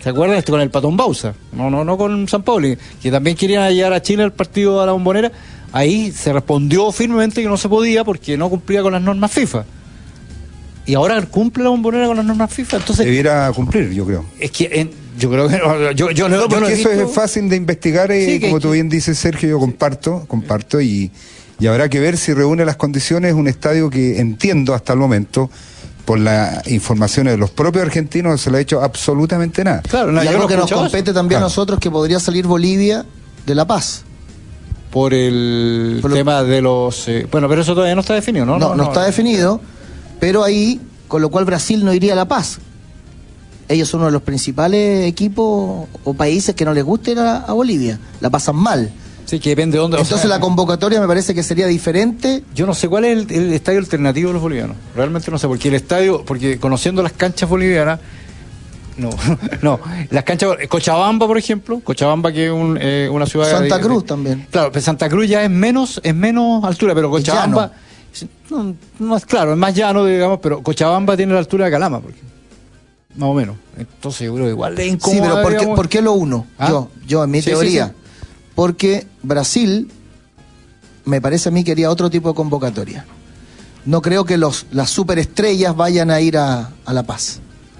¿Se acuerdan? Este con el Patón Bausa, no, no, no con San Pauli, que también querían llevar a Chile al partido a la Bombonera. Ahí se respondió firmemente que no se podía porque no cumplía con las normas FIFA. Y ahora cumple la Bombonera con las normas FIFA. Entonces debiera cumplir, yo creo. Es que en, yo creo que no, yo, yo, no, yo porque no eso visto... es fácil de investigar, eh, sí, que, como tú que... bien dices, Sergio, yo comparto, comparto y, y habrá que ver si reúne las condiciones un estadio que entiendo hasta el momento, por la información de los propios argentinos, no se le ha hecho absolutamente nada. Claro, no, y algo que nos compete eso. también a claro. nosotros, que podría salir Bolivia de La Paz. Por el por tema lo... de los... Eh, bueno, pero eso todavía no está definido, ¿no? No, no, no, no está no. definido, pero ahí, con lo cual Brasil no iría a La Paz. Ellos son uno de los principales equipos o países que no les gusta ir a, a Bolivia. La pasan mal. Sí, que depende de dónde... Entonces o sea, la convocatoria me parece que sería diferente. Yo no sé cuál es el, el estadio alternativo de los bolivianos. Realmente no sé, porque el estadio... Porque conociendo las canchas bolivianas... No, no. Las canchas... Cochabamba, por ejemplo. Cochabamba, que es un, eh, una ciudad... Santa de, Cruz de, también. Claro, pero Santa Cruz ya es menos es menos altura, pero Cochabamba... No, no es claro, es más llano, digamos, pero Cochabamba tiene la altura de Calama, por ejemplo. Más o menos. Entonces yo creo que igual es incómodo. Sí, pero ¿por qué, ¿por qué lo uno? ¿Ah? Yo, yo en mi sí, teoría... Sí, sí. Porque Brasil, me parece a mí que haría otro tipo de convocatoria. No creo que los, las superestrellas vayan a ir a, a La Paz.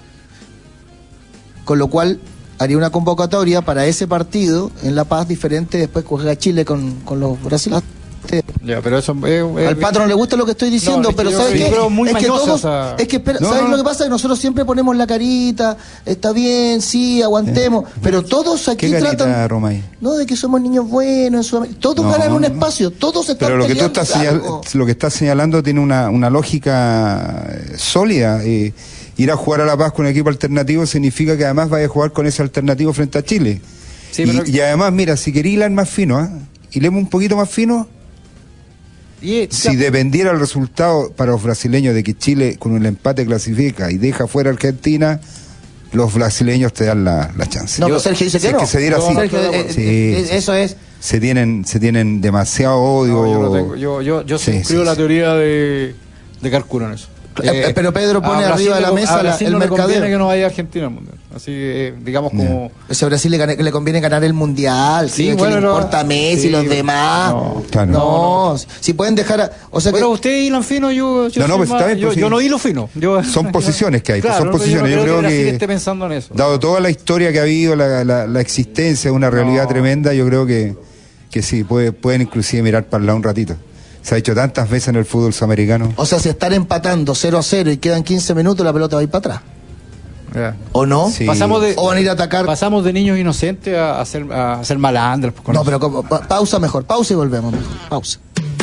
Con lo cual, haría una convocatoria para ese partido en La Paz diferente después que juega Chile con, con los brasileños. Ya, pero eso, eh, eh, al patrón le gusta lo que estoy diciendo, no, pero ¿sabes qué? Es que todos, esa... es que espera, no, ¿sabes no. lo que pasa? Que nosotros siempre ponemos la carita, está bien, sí, aguantemos, eh. pero todos aquí ¿Qué tratan carita, Romay? No, de que somos niños buenos, todos no, ganan un espacio, todos están pero lo que tú estás señal, lo que estás señalando tiene una, una lógica sólida. Eh, ir a jugar a La Paz con un equipo alternativo significa que además vaya a jugar con ese alternativo frente a Chile. Sí, y, pero... y además, mira, si quería hilar más fino, ¿eh? hilemos un poquito más fino. Y, si ya... dependiera el resultado para los brasileños de que Chile con un empate clasifica y deja fuera a Argentina, los brasileños te dan la, la chance. No, pero Sergio dice que no. Que se diera no, así. Sergio, eh, sí, eh, eso sí. es. Se tienen, se tienen demasiado odio. No, yo, no tengo. yo, yo, yo sí, suscribo sí, la sí. teoría de, de Carcuro en eso. Eh, pero Pedro pone arriba de la mesa la, el no mercadeo. Le conviene que no vaya a Argentina al mundial. Así eh, digamos como. Ese Brasil le, le conviene ganar el mundial. Sí, sí bueno, le importa no, Messi y sí, los demás. No, claro. no, no, no. Si pueden dejar. A, o sea pero que, usted hilan fino, yo. yo no, no, pues más, está bien, yo, pues, yo sí. no hilo fino. Yo, son posiciones que hay. Claro, son posiciones. Yo, yo creo que, que, que esté pensando en eso. Dado toda la historia que ha habido, la, la, la existencia de una realidad no. tremenda, yo creo que, que sí, puede, pueden inclusive mirar para el lado un ratito. Se ha hecho tantas veces en el fútbol sudamericano. O sea, si están empatando cero a cero y quedan quince minutos, la pelota va a ir para atrás. Yeah. ¿O no? Sí. Pasamos de, o van a ir a atacar. Pasamos de niños inocentes a hacer, a hacer malandros. No, eso. pero como, pa pausa mejor. Pausa y volvemos. Mejor. Pausa.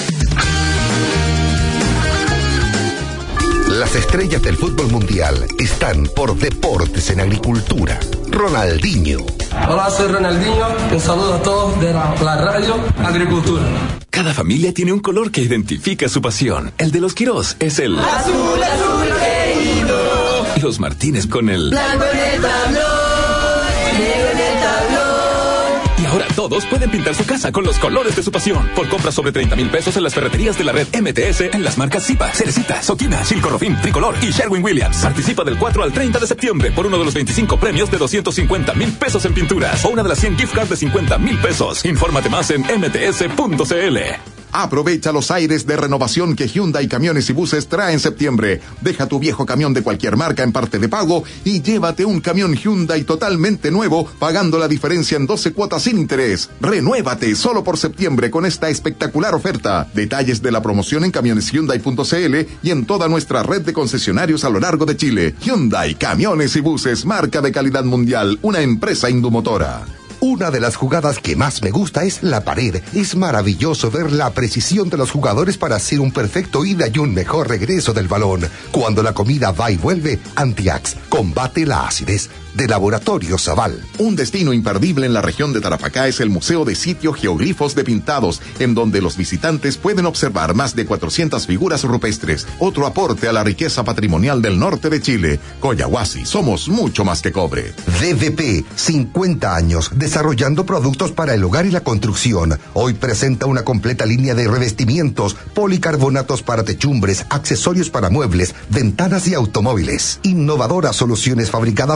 Las estrellas del fútbol mundial están por Deportes en Agricultura. Ronaldinho. Hola, soy Ronaldinho. Un saludo a todos de la, la radio Agricultura. Cada familia tiene un color que identifica su pasión. El de los Quirós es el azul, azul querido. Los Martínez con el blanco en el tablón, negro en el tablón. Y ahora todos pueden pintar su casa con los colores de su pasión. Por compras sobre treinta mil pesos en las ferreterías de la red M T S en las marcas Zipa, Cerecita, Soquina, Chilcorrofín, Tricolor y Sherwin-Williams. Participa del cuatro al treinta de septiembre por uno de los veinticinco premios de doscientos cincuenta mil pesos en pinturas o una de las cien gift cards de cincuenta mil pesos. Infórmate más en m t s punto c l. Aprovecha los aires de renovación que Hyundai Camiones y Buses trae en septiembre. Deja tu viejo camión de cualquier marca en parte de pago y llévate un camión Hyundai totalmente nuevo pagando la diferencia en doce cuotas sin interés. Renuévate solo por septiembre con esta espectacular oferta. Detalles de la promoción en camiones hyundai punto c l y en toda nuestra red de concesionarios a lo largo de Chile. Hyundai Camiones y Buses, marca de calidad mundial, una empresa indumotora. Una de las jugadas que más me gusta es la pared. Es maravilloso ver la precisión de los jugadores para hacer un perfecto ida y un mejor regreso del balón. Cuando la comida va y vuelve, Antiax combate la acidez. De Laboratorio Zaval. Un destino imperdible en la región de Tarapacá es el Museo de Sitio Geoglifos de Pintados, en donde los visitantes pueden observar más de cuatrocientas figuras rupestres. Otro aporte a la riqueza patrimonial del norte de Chile. Coyahuasi, somos mucho más que cobre. D V P, cincuenta años, desarrollando productos para el hogar y la construcción. Hoy presenta una completa línea de revestimientos, policarbonatos para techumbres, accesorios para muebles, ventanas y automóviles. Innovadoras soluciones fabricadas en P V C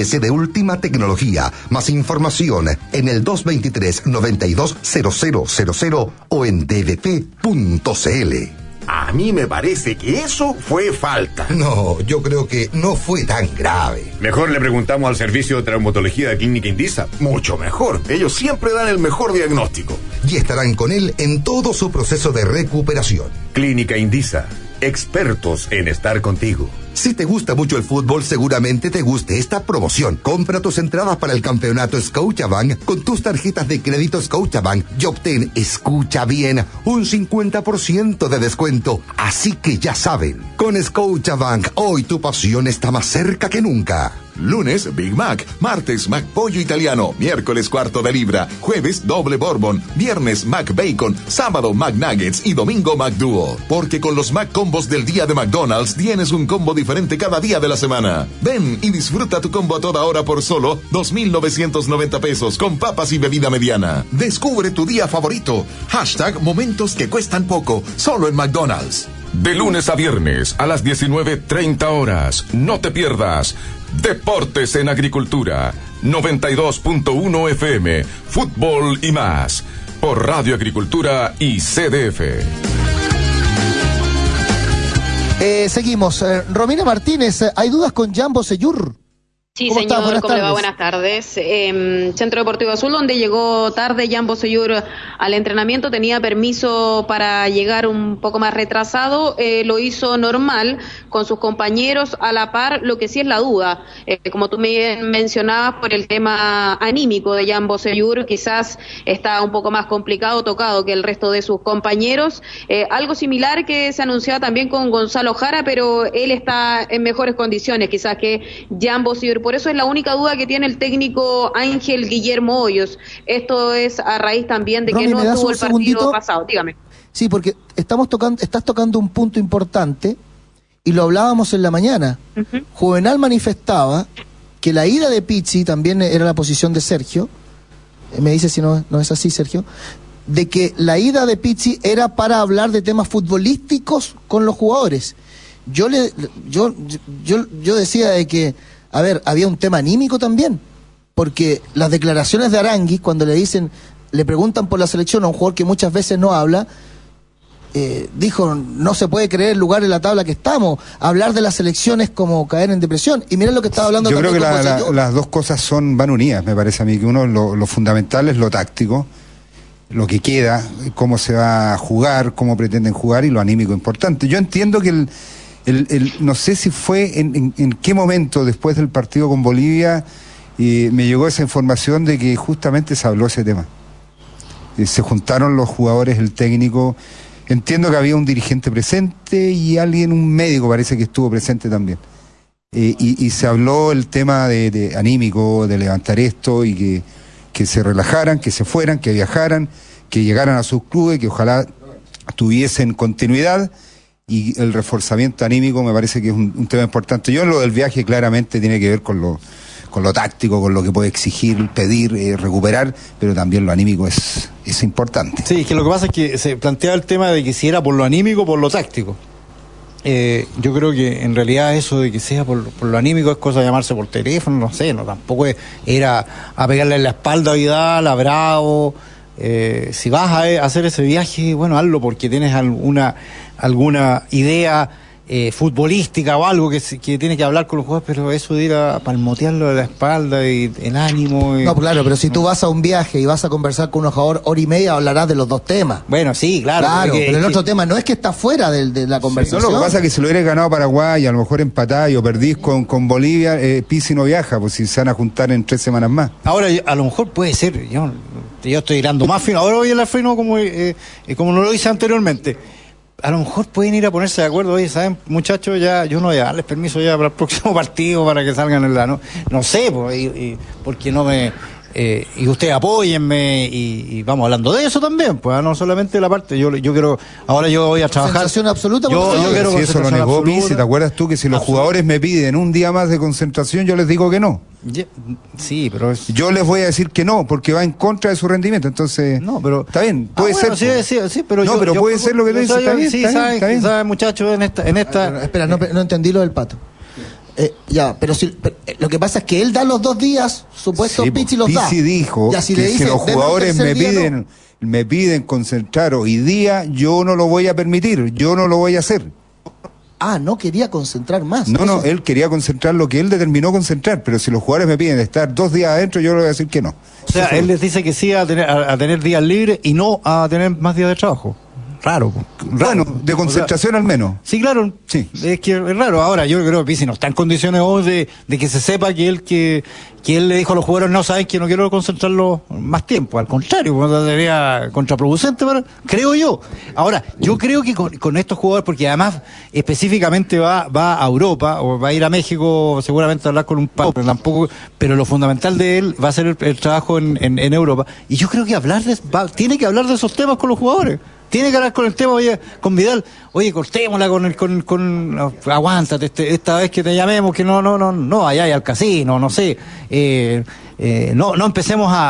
P V C de última tecnología. Más información en el dos veintitrés, noventa y dos, cero cero cero cero o en d v p punto c l. A mí me parece que eso fue falta. No, yo creo que no fue tan grave. Mejor le preguntamos al servicio de traumatología de Clínica Indisa. Mucho mejor. Ellos siempre dan el mejor diagnóstico. Y estarán con él en todo su proceso de recuperación. Clínica Indisa. Expertos en estar contigo. Si te gusta mucho el fútbol, seguramente te guste esta promoción. Compra tus entradas para el campeonato Scotiabank con tus tarjetas de crédito Scotiabank y obtén, escucha bien, un cincuenta por ciento de descuento. Así que ya saben, con Scotiabank, hoy tu pasión está más cerca que nunca. Lunes, Big Mac. Martes, Mac Pollo Italiano. Miércoles, cuarto de libra. Jueves, doble Bourbon. Viernes, Mac Bacon. Sábado, Mac Nuggets. Y domingo, Mac Duo. Porque con los Mac Combos del día de McDonald's tienes un combo diferente cada día de la semana. Ven y disfruta tu combo a toda hora por solo dos mil novecientos noventa pesos con papas y bebida mediana. Descubre tu día favorito. Hashtag momentos que cuestan poco. Solo en McDonald's. De lunes a viernes a las diecinueve treinta horas. No te pierdas Deportes en Agricultura, noventa y dos punto uno F M, fútbol y más, por Radio Agricultura y C D F. Eh, seguimos. Eh, Romina Martínez, ¿hay dudas con Jambo Seyur? Sí, ¿Cómo señor, está? ¿cómo le va? Buenas tardes. Eh, Centro Deportivo Azul, donde llegó tarde Jambo Seyur al entrenamiento, tenía permiso para llegar un poco más retrasado, eh, lo hizo normal con sus compañeros a la par. Lo que sí es la duda, eh, como tú me mencionabas, por el tema anímico de Jambo Seyur, quizás está un poco más complicado, tocado que el resto de sus compañeros. Eh, algo similar que se anunciaba también con Gonzalo Jara, pero él está en mejores condiciones quizás que Jambo Seyur. Por eso es la única duda que tiene el técnico Ángel Guillermo Hoyos. Esto es a raíz también de Romy, que no ¿me das estuvo un el partido segundito? pasado. Dígame. Sí, porque estamos tocando, estás tocando un punto importante y lo hablábamos en la mañana. Uh-huh. Juvenal manifestaba que la ida de Pizzi, también era la posición de Sergio, me dice si no, no es así, Sergio, de que la ida de Pizzi era para hablar de temas futbolísticos con los jugadores. Yo le, yo, yo, yo decía de que, a ver, había un tema anímico también, porque las declaraciones de Aranguis, cuando le dicen, le preguntan por la selección a un jugador que muchas veces no habla, eh, dijo, no se puede creer el lugar en la tabla que estamos, hablar de la selección es como caer en depresión, y miren lo que estaba hablando. Yo creo que la, la, yo. las dos cosas son van unidas, me parece a mí, que uno, lo, lo fundamental es lo táctico, lo que queda, cómo se va a jugar, cómo pretenden jugar, y lo anímico importante. Yo entiendo que el El, el, no sé si fue en, en, en qué momento después del partido con Bolivia eh, me llegó esa información de que justamente se habló ese tema. Eh, se juntaron los jugadores, el técnico. Entiendo que había un dirigente presente y alguien, un médico parece que estuvo presente también. Eh, y, y se habló el tema de, de anímico, de levantar esto y que, que se relajaran, que se fueran, que viajaran, que llegaran a sus clubes, que ojalá tuviesen continuidad. Y el reforzamiento anímico me parece que es un, un tema importante. Yo lo del viaje claramente tiene que ver con lo, con lo táctico, con lo que puede exigir, pedir, eh, recuperar, pero también lo anímico es, es importante. Sí, que lo que pasa es que se plantea el tema de que si era por lo anímico o por lo táctico. Eh, yo creo que en realidad eso de que sea por, por lo anímico es cosa de llamarse por teléfono, no sé, no tampoco es, era a pegarle en la espalda a Vidal, a Bravo. Eh, si vas a hacer ese viaje, bueno, hazlo porque tienes alguna alguna idea eh, futbolística o algo que, que tienes que hablar con los jugadores, pero eso de ir a palmotearlo de la espalda y el ánimo y, no, claro, pero si no. Tú vas a un viaje y vas a conversar con un jugador hora y media, hablarás de los dos temas. Bueno, sí, claro. Claro, que, pero el que, otro tema no es que está fuera de, de la conversación. Sí, no, lo que pasa es que si lo hubieras ganado Paraguay, a lo mejor empatáis o perdís con, con Bolivia, eh, Pizzi no viaja, pues si se van a juntar en tres semanas más. Ahora, a lo mejor puede ser, yo, yo estoy tirando más fino, ahora voy a la freno como, eh, eh, como no lo hice anteriormente. A lo mejor pueden ir a ponerse de acuerdo, oye, ¿saben, muchachos? Ya, yo no voy a darles permiso ya para el próximo partido, para que salgan en la... No, no sé, pues, y, y, porque no me... Eh, y ustedes apóyenme y, y vamos hablando de eso también, pues no solamente la parte, yo yo quiero, ahora yo voy a trabajar. Concentración absoluta. Yo, yo quiero si eso lo negó Pizzi, ¿te acuerdas tú que si los absoluta. jugadores me piden un día más de concentración, yo les digo que no? Yeah, sí, pero es... yo les voy a decir que no, porque va en contra de su rendimiento, entonces no, pero está bien, puede ah, bueno, ser. Sí, sí, sí, pero no, yo, pero yo, puede yo, ser lo que tú dices, está bien, sí, está sabe, bien, está bien. Sabe, muchachos, en esta, en esta... Espera, no, no entendí lo del Pato. Eh, ya, pero si pero, eh, lo que pasa es que él da los dos días, supuestos Sí, pitch y los da. Pizzi dijo Ya, si que le dice, si los "Denme un jugadores tercer me día", piden, no. me piden concentrar hoy día, yo no lo voy a permitir, yo no lo voy a hacer. Ah, no quería concentrar más. No, no, Eso- él quería concentrar lo que él determinó concentrar, pero si los jugadores me piden estar dos días adentro, yo le voy a decir que no. O sea, él les dice que sí a tener, a, a tener días libres y no a tener más días de trabajo. Raro. Bueno, de concentración al menos. Sí, claro. Sí. Es que es raro. Ahora, yo creo que Pizzi no está en condiciones hoy de, de que se sepa que él que, que él le dijo a los jugadores, no, saben que no quiero concentrarlo más tiempo. Al contrario, pues, sería contraproducente, para, creo yo. Ahora, yo creo que con, con estos jugadores, porque además específicamente va, va a Europa, o va a ir a México seguramente a hablar con un Pau, pero tampoco, pero lo fundamental de él va a ser el, el trabajo en, en, en Europa. Y yo creo que hablar de, va, tiene que hablar de esos temas con los jugadores. Tiene que hablar con el tema, oye, con Vidal, oye, cortémosla con el, con, con, no, aguántate, este, esta vez que te llamemos, que no, no, no, no, allá hay al casino, no sé, eh, eh, no, no empecemos a,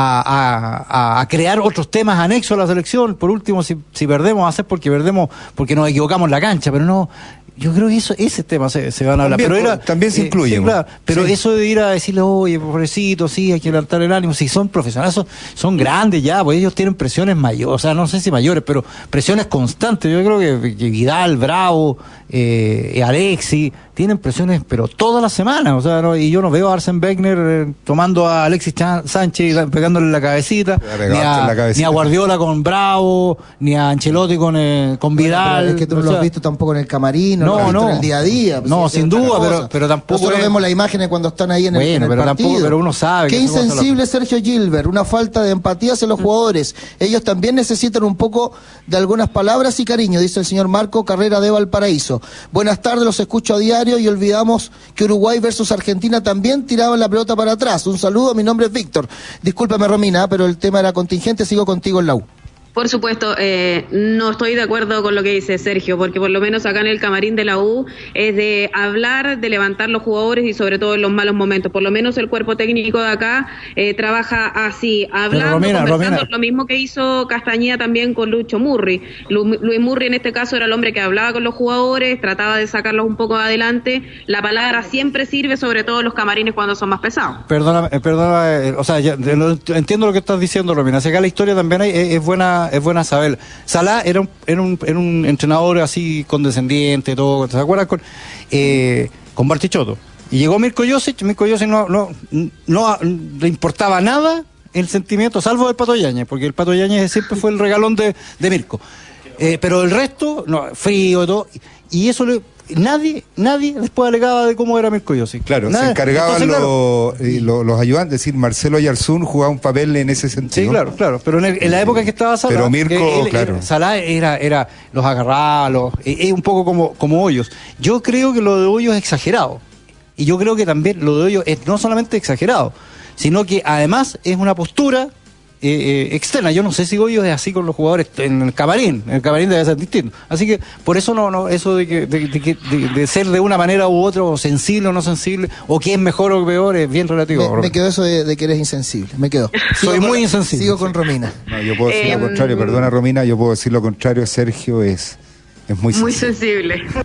a, a, a crear otros temas anexos a la selección. Por último, si, si perdemos, va a ser porque perdemos, porque nos equivocamos en la cancha, pero no. Yo creo que eso, ese tema se, se van a hablar. También, Pero era, también se eh, incluye. sí, claro, pero Sí. eso de ir a decirle, oye, pobrecito, sí, hay que levantar el ánimo. Si son profesionales, son, son grandes ya, pues ellos tienen presiones mayores, o sea, no sé si mayores, pero presiones constantes. Yo creo que, que Vidal, Bravo, eh, Alexis, tienen presiones, pero todas las semanas. O sea, no, y yo no veo a Arsène Wenger eh, tomando a Alexis Chan- Sánchez y la- pegándole la cabecita, Pegarte ni a, en la cabecita. ni a Guardiola con Bravo, ni a Ancelotti con, eh, con Bueno, Vidal. pero es que tú no o lo sea, has visto tampoco en el camarino, No, lo has visto no. en el día a día. pues, No, sí, sin es otra duda, cosa. pero- pero tampoco Nosotros es- vemos las imágenes cuando están ahí en el, Bueno, en el pero tampoco- partido. pero uno sabe Qué que eso insensible Sergio Gilbert, una falta de empatía hacia los jugadores. Ellos también necesitan un poco de algunas palabras y cariño, dice el señor Marco Carrera de Valparaíso. Buenas tardes, los escucho a diario y olvidamos que Uruguay versus Argentina también tiraban la pelota para atrás. Un saludo, mi nombre es Víctor. Discúlpame, Romina, pero el tema era contingente, sigo contigo en la U. Por supuesto, eh, no estoy de acuerdo con lo que dice Sergio, porque por lo menos acá en el camarín de la U es de hablar, de levantar los jugadores y sobre todo en los malos momentos. Por lo menos el cuerpo técnico de acá eh, trabaja así, hablando, Romina, conversando, Romina. lo mismo que hizo Castañeda también con Lucho Murri. Lu- Luis Murri en este caso era el hombre que hablaba con los jugadores, trataba de sacarlos un poco adelante. La palabra siempre sirve, sobre todo en los camarines cuando son más pesados. Perdona, eh, perdona, eh, o sea, ya, de lo- entiendo lo que estás diciendo, Romina. Si acá la historia también hay, es, es buena, es buena saber. Salah era un, era un, era un entrenador así condescendiente, todo, ¿se acuerdan? Con, eh, con Bartichotto. Y llegó Mirko Josic, Mirko Josic no, no, no le importaba nada el sentimiento, salvo del Pato Yáñez, porque el Pato Yáñez siempre fue el regalón de, de Mirko. Eh, pero el resto, no, frío y todo, y eso le, nadie, nadie después alegaba de cómo era Mirko Josic. Claro, Nada. se encargaban Entonces, claro, los, eh, los, los ayudantes, es decir, Marcelo Yarzún jugaba un papel en ese sentido. sí, claro, claro, pero en, el- en la época que estaba Salah, Pero Mirko, que él- claro. él- Salah era, era, los agarraba, los, es es un poco como, como Hoyos. Yo creo que lo de Hoyos es exagerado. Y yo creo que también lo de Hoyos es no solamente exagerado, sino que además es una postura eh, eh, externa. Yo no sé si Hoyos es así con los jugadores en el camarín. En el camarín debe ser distinto. Así que por eso no, no, eso de que, de, de que- de- de ser de una manera u otra, o sensible o no sensible, o que es mejor o peor, es bien relativo. Me, me quedó eso de, de que eres insensible, me quedó. Sigo Soy con- muy insensible. Sigo con Romina. No, yo puedo decir Eh, lo contrario, perdona Romina, yo puedo decir lo contrario, Sergio es, es muy Muy sensible. sensible.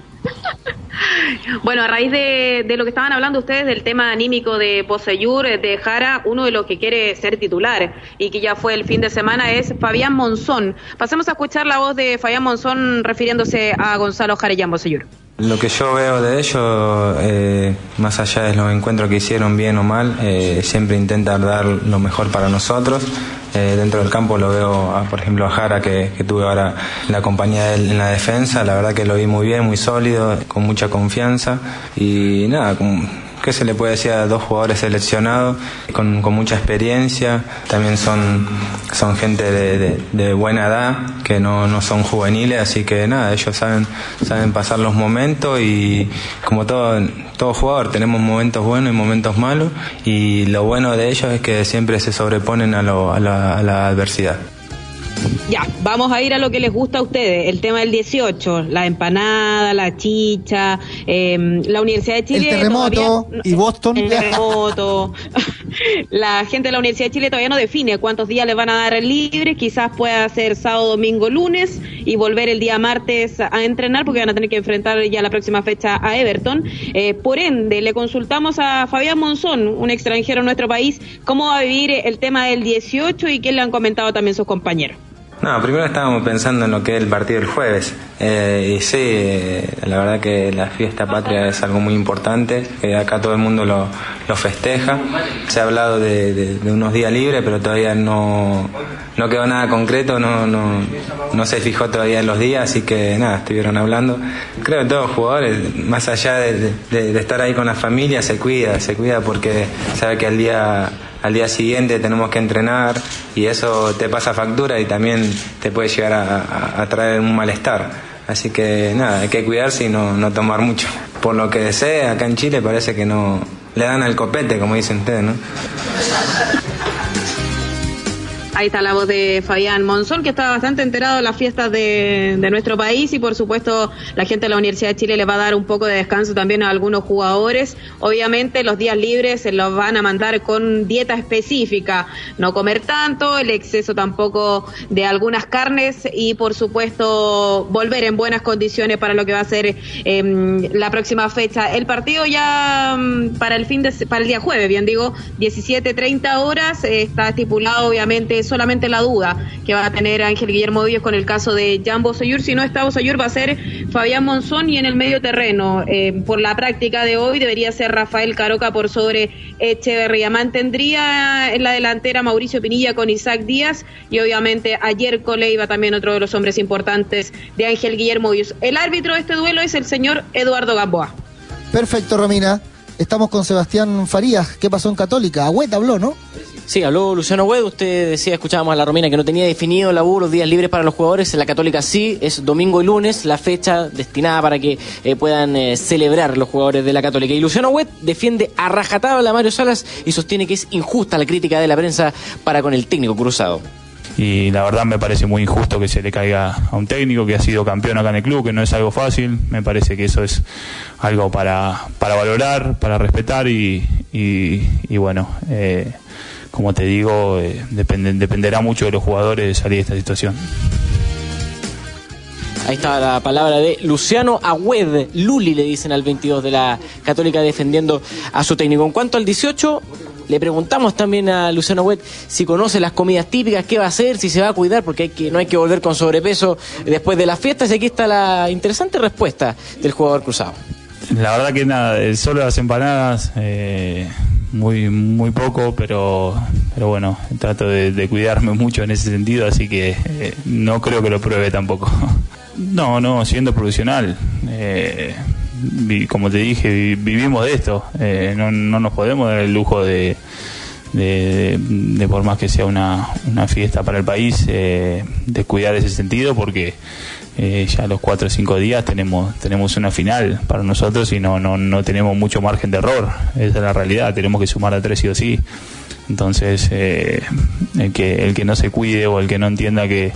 Bueno, a raíz de, de lo que estaban hablando ustedes del tema anímico de Poseyur, de Jara, uno de los que quiere ser titular y que ya fue el fin de semana es Fabián Monzón. Pasemos a escuchar la voz de Fabián Monzón refiriéndose a Gonzalo Jara y Jan Poseyur. Lo que yo veo de ellos, eh, más allá de los encuentros que hicieron bien o mal, eh, siempre intentan dar lo mejor para nosotros. Eh, dentro del campo lo veo, a, por ejemplo, a Jara, que, que tuve ahora en la compañía de él en la defensa. La verdad que lo vi muy bien, muy sólido, con mucha confianza. Y nada, como, ¿qué se le puede decir a dos jugadores seleccionados con, con mucha experiencia? También son, son gente de, de, de buena edad, que no, no son juveniles, así que nada, ellos saben, saben pasar los momentos y como todo, todo jugador tenemos momentos buenos y momentos malos, y lo bueno de ellos es que siempre se sobreponen a, lo, a, la, a la adversidad. Ya, vamos a ir a lo que les gusta a ustedes, el tema del dieciocho, la empanada, la chicha, eh, la Universidad de Chile. El terremoto todavía- y Boston. El terremoto. La gente de la Universidad de Chile todavía no define cuántos días les van a dar libres, quizás pueda ser sábado, domingo, lunes y volver el día martes a entrenar porque van a tener que enfrentar ya la próxima fecha a Everton. Eh, por ende, le consultamos a Fabián Monzón, un extranjero en nuestro país, cómo va a vivir el tema del dieciocho y qué le han comentado también sus compañeros. No, primero estábamos pensando en lo que es el partido del jueves. Eh, y sí, eh, la verdad que la fiesta patria es algo muy importante, que acá todo el mundo lo, lo festeja. Se ha hablado de, de, de unos días libres, pero todavía no, no quedó nada concreto, no, no, no se fijó todavía en los días, así que nada, estuvieron hablando. Creo que todos los jugadores, más allá de, de, de estar ahí con la familia, se cuida, se cuida porque sabe que al día... al día siguiente tenemos que entrenar y eso te pasa factura y también te puede llegar a, a, a traer un malestar. Así que nada, hay que cuidarse y no, no tomar mucho. Por lo que sé, acá en Chile parece que no le dan al copete, como dicen ustedes, ¿no? Ahí está la voz de Fabián Monzón, que está bastante enterado de las fiestas de, de nuestro país y por supuesto la gente de la Universidad de Chile le va a dar un poco de descanso también a algunos jugadores. Obviamente los días libres se los van a mandar con dieta específica, no comer tanto, el exceso tampoco de algunas carnes y por supuesto volver en buenas condiciones para lo que va a ser eh, la próxima fecha. El partido ya um, para el fin de para el día jueves, bien digo, diecisiete treinta horas, eh, está estipulado obviamente solamente la duda que va a tener Ángel Guillermo Víez con el caso de Jan Bosellur. Si no está Bosellur va a ser Fabián Monzón y en el medio terreno eh, por la práctica de hoy debería ser Rafael Caroca por sobre Echeverría. Mantendría en la delantera Mauricio Pinilla con Isaac Díaz y obviamente ayer Coleiva también otro de los hombres importantes de Ángel Guillermo Víez. El árbitro de este duelo es el señor Eduardo Gamboa. Perfecto, Romina. Estamos con Sebastián Farías. ¿Qué pasó en Católica? Agüet habló, ¿no? Sí, habló Luciano Agüet. Usted decía, escuchábamos a la Romina, que no tenía definido la U, los días libres para los jugadores. En la Católica sí, es domingo y lunes, la fecha destinada para que eh, puedan eh, celebrar los jugadores de la Católica. Y Luciano Agüet defiende a rajatabla a Mario Salas y sostiene que es injusta la crítica de la prensa para con el técnico cruzado. Y la verdad me parece muy injusto que se le caiga a un técnico que ha sido campeón acá en el club, que no es algo fácil. Me parece que eso es algo para, para valorar, para respetar y, y, y bueno, eh, como te digo, eh, depende, dependerá mucho de los jugadores de salir de esta situación. Ahí está la palabra de Luciano Agüed, Luli le dicen al veintidós de la Católica defendiendo a su técnico. En cuanto al dieciocho, le preguntamos también a Luciano Agüed si conoce las comidas típicas, qué va a hacer, si se va a cuidar, porque hay que, no hay que volver con sobrepeso después de las fiestas. Y aquí está la interesante respuesta del jugador cruzado. La verdad que nada, solo las empanadas, eh, muy muy poco, pero pero bueno, trato de, de cuidarme mucho en ese sentido, así que eh, no creo que lo pruebe tampoco. No, no, siendo profesional, eh, vi, como te dije, vi, vivimos de esto, eh, no, no nos podemos dar el lujo de, de, de, de por más que sea una, una fiesta para el país, eh, de cuidar ese sentido, porque eh, ya a los cuatro o cinco días tenemos tenemos una final para nosotros y no, no, no tenemos mucho margen de error, esa es la realidad, tenemos que sumar a tres sí o sí. Entonces, eh, el que el que no se cuide o el que no entienda que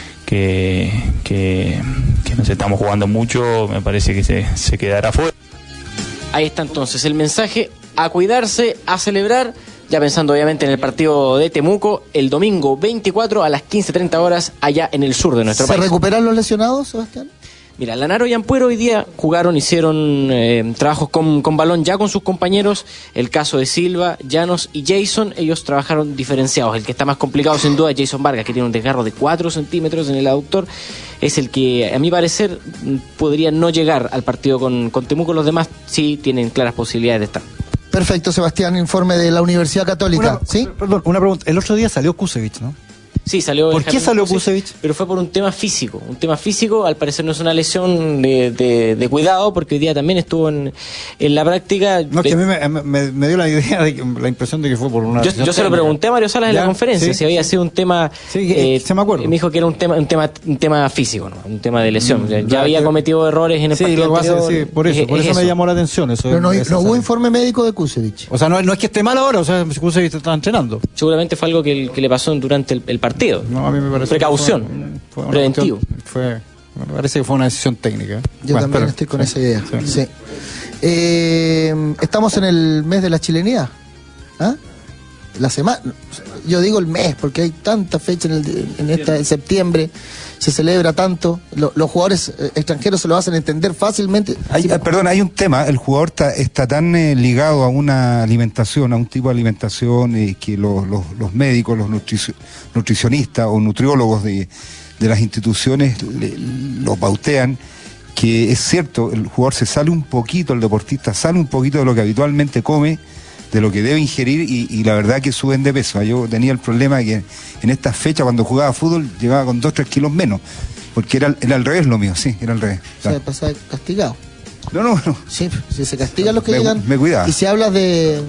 Que, que, que nos estamos jugando mucho, me parece que se, se quedará fuera. Ahí está entonces el mensaje: a cuidarse, a celebrar, ya pensando obviamente en el partido de Temuco el domingo veinticuatro a las quince treinta horas allá en el sur de nuestro ¿Se país. ¿Se recuperan los lesionados, Sebastián? Mira, Lanaro y Ampuero hoy día jugaron, hicieron eh, trabajos con, con balón ya con sus compañeros. El caso de Silva, Llanos y Jason, ellos trabajaron diferenciados. El que está más complicado sin duda es Jason Vargas, que tiene un desgarro de cuatro centímetros en el aductor. Es el que, a mi parecer, podría no llegar al partido con, con Temuco. Los demás sí tienen claras posibilidades de estar. Perfecto, Sebastián, informe de la Universidad Católica. Una, ¿Sí? Perdón, una pregunta. El otro día salió Kusevich, ¿no? Sí, salió. ¿Por qué salió Kusevich? Pero fue por un tema físico. Un tema físico, al parecer no es una lesión de, de, de cuidado, porque hoy día también estuvo en, en la práctica. No, que a mí me, me, me dio la idea, de que, la impresión de que fue por una. Yo, yo se lo pregunté a Mario Salas en la conferencia, sí, si había sí. sido un tema. Sí, eh, se me acuerdo. Me dijo que era un tema, un tema, un tema físico, ¿no? Un tema de lesión. Mm, ya ya había que... cometido errores en el sí, partido lo anterior. Hacer, sí, por eso, es, por es eso, eso me llamó la atención. Eso Pero no, es no hubo informe médico de Kusevich. O sea, no, no es que esté mal ahora, o sea, Kusevich está entrenando. Seguramente fue algo que, que le pasó durante el, el partido. No, a mí me parece. Precaución. Fue, fue preventivo. Fue, me parece que fue una decisión técnica. Yo bueno, también pero, estoy con sí, esa idea. Sí. Sí. Eh, estamos en el mes de la chilenidad. ¿Ah? la semana, yo digo el mes, porque hay tanta fecha en, el, en esta en septiembre, se celebra tanto, lo, los jugadores eh, extranjeros se lo hacen entender fácilmente. Hay, eh, perdón, hay un tema, el jugador está, está tan eh, ligado a una alimentación, a un tipo de alimentación eh, que los, los, los médicos, los nutricio, nutricionistas o nutriólogos de, de las instituciones le, los pautean, que es cierto, el jugador se sale un poquito, el deportista sale un poquito de lo que habitualmente come, de lo que debe ingerir y, y la verdad que suben de peso. Yo tenía el problema de que en esta fecha cuando jugaba fútbol llegaba con dos, tres kilos menos, porque era, era al revés lo mío, sí, era al revés. O sea, pasaba castigado. No, no, no. Sí, si se castigan los que me, llegan. Me cuidaba. Y si hablas de...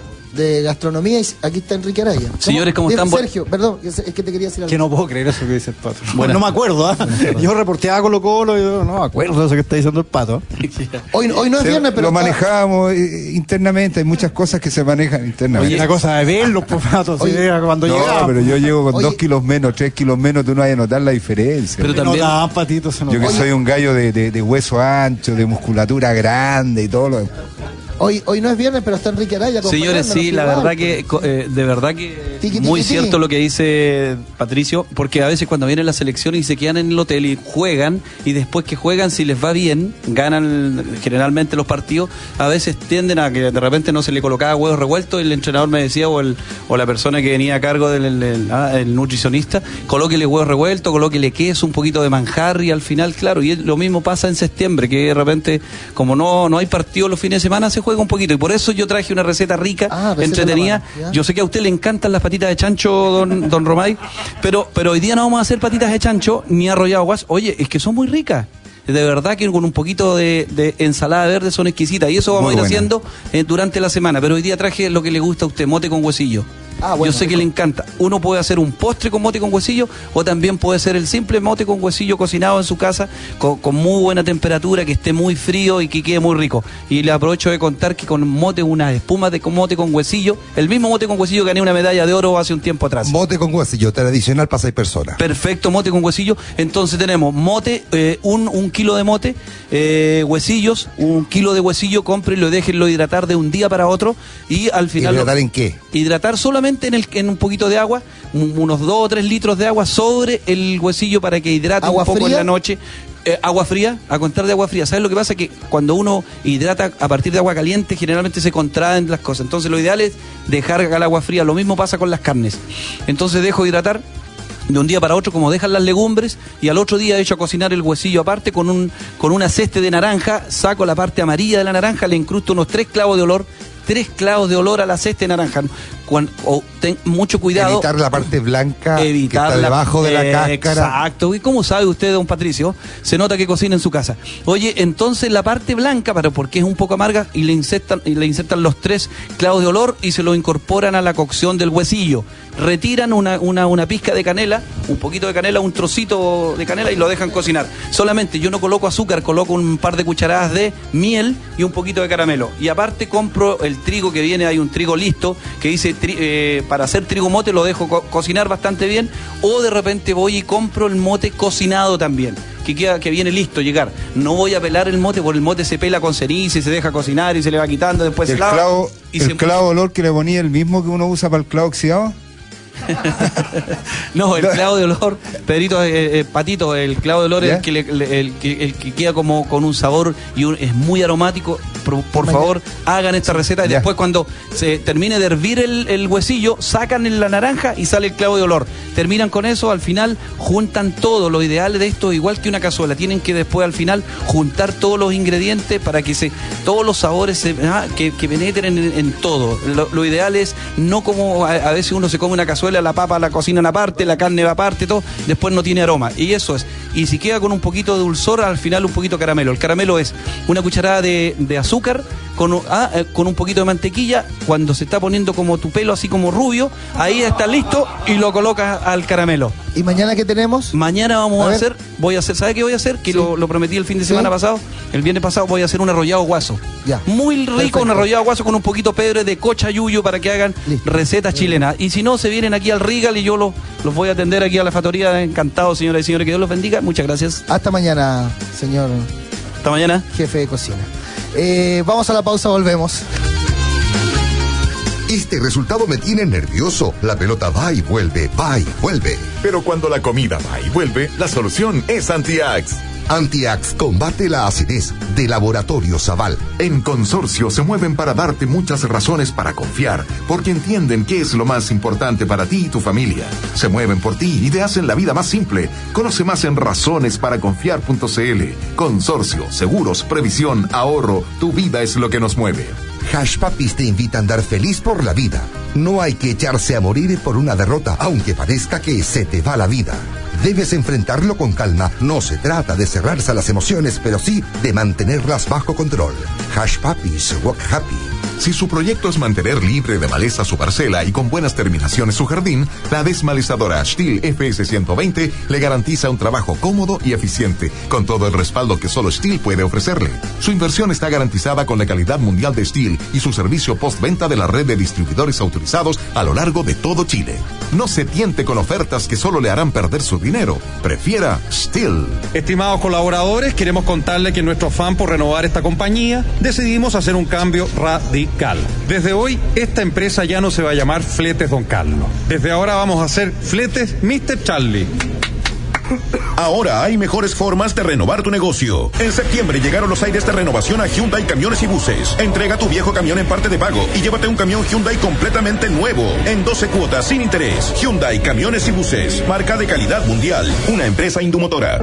de gastronomía, y aquí está Enrique Araya. Señores, ¿cómo están? Sergio, perdón, es que te quería decir algo. Que no puedo creer eso que dice el Pato. Bueno, no me acuerdo, ¿eh? Yo reporteaba Colo Colo y yo no me acuerdo de eso que está diciendo el Pato. Hoy, hoy no es Se, viernes, pero... Lo manejábamos eh, internamente, hay muchas cosas que se manejan internamente. Oye, una cosa de verlos, pues, Pato, si llega cuando no, llegaba. No, pero yo llego con Oye, dos kilos menos, tres kilos menos, tú no vas a notar la diferencia. Pero también... No, no, Patito, se yo que soy un gallo de, de, de hueso ancho, de musculatura grande y todo lo demás. Hoy, hoy no es viernes, pero está Enrique Araya. Señores, sí, la verdad que, eh, de verdad que Tiki, muy tiki, cierto tiki. lo que dice Patricio, porque a veces cuando vienen las selecciones y se quedan en el hotel y juegan, y después que juegan, si les va bien, ganan generalmente los partidos, a veces tienden a que de repente no se le colocaba huevos revueltos, y el entrenador me decía, o, el, o la persona que venía a cargo del el, el, ah, el nutricionista, colóquele huevos revueltos, colóquele queso, un poquito de manjar, y al final, claro, y lo mismo pasa en septiembre, que de repente, como no, no hay partidos los fines de semana, se juega un poquito, y por eso yo traje una receta rica, Ah, receta entretenida. de la mano, Yo sé que a usted le encantan las patitas de chancho, don, don Romay, pero, pero hoy día no vamos a hacer patitas de chancho ni arrollado guas. Oye, es que son muy ricas. De verdad que con un poquito de, de ensalada verde son exquisitas, y eso vamos Muy a ir buena. haciendo eh, durante la semana. Pero hoy día traje lo que le gusta a usted, mote con huesillo. Ah, bueno, Yo sé que le encanta. Uno puede hacer un postre con mote con huesillo, o también puede ser el simple mote con huesillo cocinado en su casa con, con muy buena temperatura, que esté muy frío y que quede muy rico. Y le aprovecho de contar que con mote, unas espumas de mote con huesillo, el mismo mote con huesillo, gané una medalla de oro hace un tiempo atrás. Mote con huesillo, tradicional para seis personas. Perfecto, mote con huesillo. Entonces tenemos mote, eh, un, un kilo de mote, eh, huesillos, un kilo de huesillo, cómprenlo y déjenlo hidratar de un día para otro, y al final... ¿Hidratar lo- en qué? Hidratar solamente en, el, en un poquito de agua, un- unos dos o tres litros de agua sobre el huesillo para que hidrate ¿Agua un poco fría? en la noche. Eh, agua fría, a contar de agua fría. ¿Sabes lo que pasa? Que cuando uno hidrata a partir de agua caliente, generalmente se contraen las cosas. Entonces lo ideal es dejar el agua fría. Lo mismo pasa con las carnes. Entonces dejo hidratar de un día para otro, como dejan las legumbres, y al otro día echo a cocinar el huesillo aparte con un con una ceste de naranja, saco la parte amarilla de la naranja, le incrusto unos tres clavos de olor, tres clavos de olor a la ceste de naranja. Cuan- o ten mucho cuidado. Evitar la parte blanca Evitar que está la- debajo de la eh, cáscara. Exacto. ¿Y cómo sabe usted, don Patricio? Se nota que cocina en su casa. Oye, entonces la parte blanca, pero porque es un poco amarga, y le insertan, y le insertan los tres clavos de olor y se lo incorporan a la cocción del huesillo. Retiran una, una, una pizca de canela, un poquito de canela, un trocito de canela, y lo dejan cocinar. Solamente yo no coloco azúcar, coloco un par de cucharadas de miel y un poquito de caramelo. Y aparte compro el trigo que viene, hay un trigo listo que dice tri- eh, para hacer trigo mote, lo dejo co- cocinar bastante bien, o de repente voy y compro el mote cocinado también, que queda, que viene listo llegar. No voy a pelar el mote, porque el mote se pela con ceniza y se deja cocinar y se le va quitando, después El se lava clavo, y el se- clavo de olor que le ponía el mismo que uno usa para el clavo oxidado. No, el clavo de olor, Pedrito, eh, eh, Patito, el clavo de olor es ¿Ya? el que, le- le- el, que, el que queda como con un sabor y un- es muy aromático. Por, por favor, hagan esta receta, y Ya. después cuando se termine de hervir el, el huesillo, sacan la naranja y sale el clavo de olor. Terminan con eso, al final juntan todo. Lo ideal de esto, igual que una cazuela, tienen que después al final juntar todos los ingredientes para que se todos los sabores se, ah, que, que penetren en, en todo. Lo, lo ideal es no como a, a veces uno se come una cazuela, la papa la cocinan aparte, la carne va aparte, todo, después no tiene aroma. Y eso es. Y si queda con un poquito de dulzor, al final un poquito de caramelo. El caramelo es una cucharada de, de azúcar con, un- ah, eh, con un poquito de mantequilla. Cuando se está poniendo como tu pelo así como rubio, ahí está listo y lo colocas al caramelo. ¿Y mañana qué tenemos? Mañana vamos A a, ver. hacer, voy a hacer, ¿sabe qué voy a hacer? Que Sí. lo, lo prometí el fin de Sí. semana pasado, el viernes pasado voy a hacer un arrollado guaso. Ya. Muy rico, Perfecto. un arrollado guaso con un poquito pedre de cochayuyo para que hagan Listo. recetas chilenas. Y si no, se vienen aquí al Regal y yo los, los voy a atender aquí a la factoría. Encantado, señoras y señores, que Dios los bendiga. Muchas gracias. Hasta mañana, señor Hasta mañana. jefe de cocina. Eh, vamos a la pausa, volvemos. Este resultado me tiene nervioso. La pelota va y vuelve, va y vuelve. Pero cuando la comida va y vuelve, la solución es Antiax. Antiax combate la acidez de Laboratorio Zaval. En Consorcio se mueven para darte muchas razones para confiar, porque entienden qué es lo más importante para ti y tu familia. Se mueven por ti y te hacen la vida más simple. Conoce más en razones para confiar punto c l. Consorcio, seguros, previsión, ahorro. Tu vida es lo que nos mueve. Hash Papis te invita a andar feliz por la vida. No hay que echarse a morir por una derrota, aunque parezca que se te va la vida. Debes enfrentarlo con calma. No se trata de cerrarse a las emociones, pero sí de mantenerlas bajo control. Hash Papis, walk happy. Si su proyecto es mantener libre de maleza su parcela y con buenas terminaciones su jardín, la desmalezadora Stihl F S ciento veinte le garantiza un trabajo cómodo y eficiente, con todo el respaldo que solo Stihl puede ofrecerle. Su inversión está garantizada con la calidad mundial de Stihl y su servicio postventa de la red de distribuidores autorizados a lo largo de todo Chile. No se tiente con ofertas que solo le harán perder su dinero. Prefiera Stihl. Estimados colaboradores, queremos contarle que en nuestro afán por renovar esta compañía, decidimos hacer un cambio radical. Desde hoy, esta empresa ya no se va a llamar Fletes Don Carlos. Desde ahora vamos a hacer Fletes mister Charlie. Ahora hay mejores formas de renovar tu negocio. En septiembre llegaron los aires de renovación a Hyundai Camiones y Buses. Entrega tu viejo camión en parte de pago y llévate un camión Hyundai completamente nuevo, en doce cuotas sin interés. Hyundai Camiones y Buses, marca de calidad mundial, una empresa Indumotora.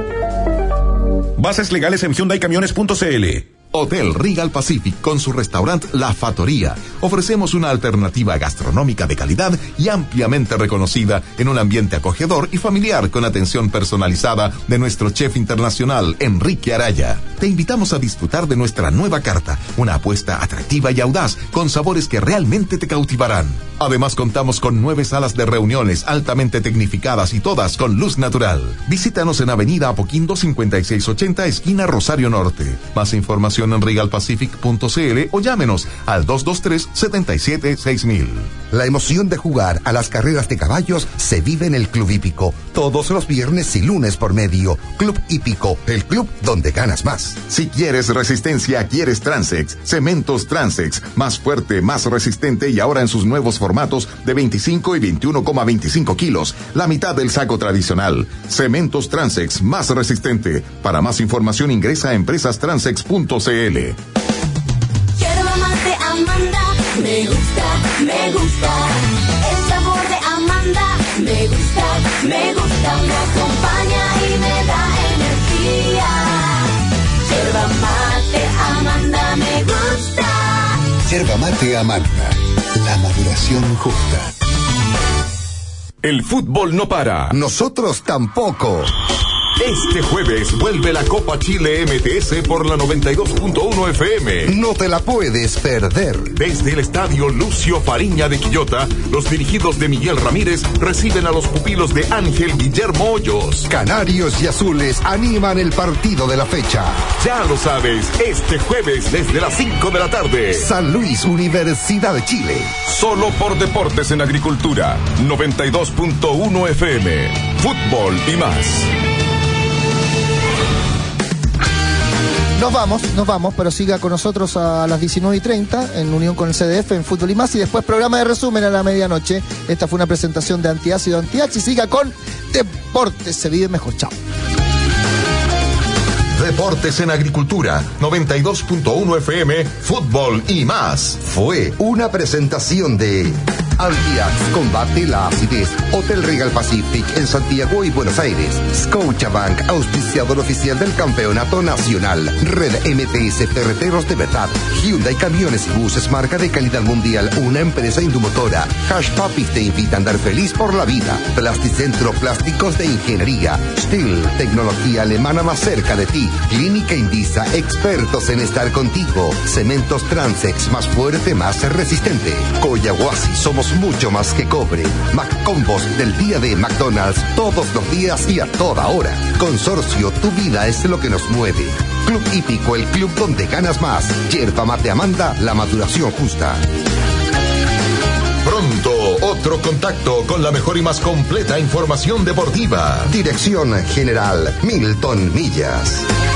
Bases legales en hyundai camiones punto c l. Hotel Regal Pacific con su restaurante La Fattoría. Ofrecemos una alternativa gastronómica de calidad y ampliamente reconocida en un ambiente acogedor y familiar con atención personalizada de nuestro chef internacional Enrique Araya. Te invitamos a disfrutar de nuestra nueva carta, una apuesta atractiva y audaz con sabores que realmente te cautivarán. Además contamos con nueve salas de reuniones altamente tecnificadas y todas con luz natural. Visítanos en Avenida Apoquindo cincuenta y seis ochenta, esquina Rosario Norte. Más información en regal pacific punto c l o llámenos al dos dos tres, siete siete seis mil. La emoción de jugar a las carreras de caballos se vive en el Club Hípico. Todos los viernes y lunes por medio. Club Hípico, el club donde ganas más. Si quieres resistencia, quieres Transex. Cementos Transex, más fuerte, más resistente y ahora en sus nuevos formatos de veinticinco y veintiuno coma veinticinco kilos. La mitad del saco tradicional. Cementos Transex, más resistente. Para más información ingresa a empresas transex punto c l. Yerba mate Amanda, me gusta, me gusta. El sabor de Amanda, me gusta, me gusta. Me acompaña y me da energía. Yerba mate Amanda, me gusta. Yerba mate Amanda, la maduración justa. El fútbol no para. Nosotros tampoco. Este jueves vuelve la Copa Chile M T S por la noventa y dos punto uno F M. No te la puedes perder. Desde el estadio Lucio Fariña de Quillota, los dirigidos de Miguel Ramírez reciben a los pupilos de Ángel Guillermo Hoyos. Canarios y azules animan el partido de la fecha. Ya lo sabes, este jueves desde las cinco de la tarde. San Luis, Universidad de Chile. Solo por Deportes en Agricultura, noventa y dos punto uno F M. Fútbol y más. Nos vamos, nos vamos, pero siga con nosotros a las diecinueve y treinta en unión con el C D F en Fútbol y Más y después programa de resumen a la medianoche. Esta fue una presentación de Antiácido Antiax y siga con Deportes, se vive mejor. Chao. Deportes en Agricultura, noventa y dos punto uno F M, Fútbol y Más. Fue una presentación de Antiax, combate la acidez. Hotel Regal Pacific en Santiago y Buenos Aires. Scotiabank, auspiciador oficial del Campeonato Nacional. Red M T S Ferreteros de Verdad. Hyundai Camiones y Buses, marca de calidad mundial, una empresa Indumotora. Hash Papis te invita a andar feliz por la vida. Plasticentro, plásticos de ingeniería. Stihl, tecnología alemana más cerca de ti. Clínica Indisa, expertos en estar contigo. Cementos Transex, más fuerte, más resistente. Coyahuasi, somos mucho más que cobre. McCombos del día de McDonald's, todos los días y a toda hora. Consorcio, tu vida es lo que nos mueve. Club Hípico, el club donde ganas más. Yerba mate Amanda, la maduración justa. Pronto, otro contacto con la mejor y más completa información deportiva. Dirección General Milton Millas.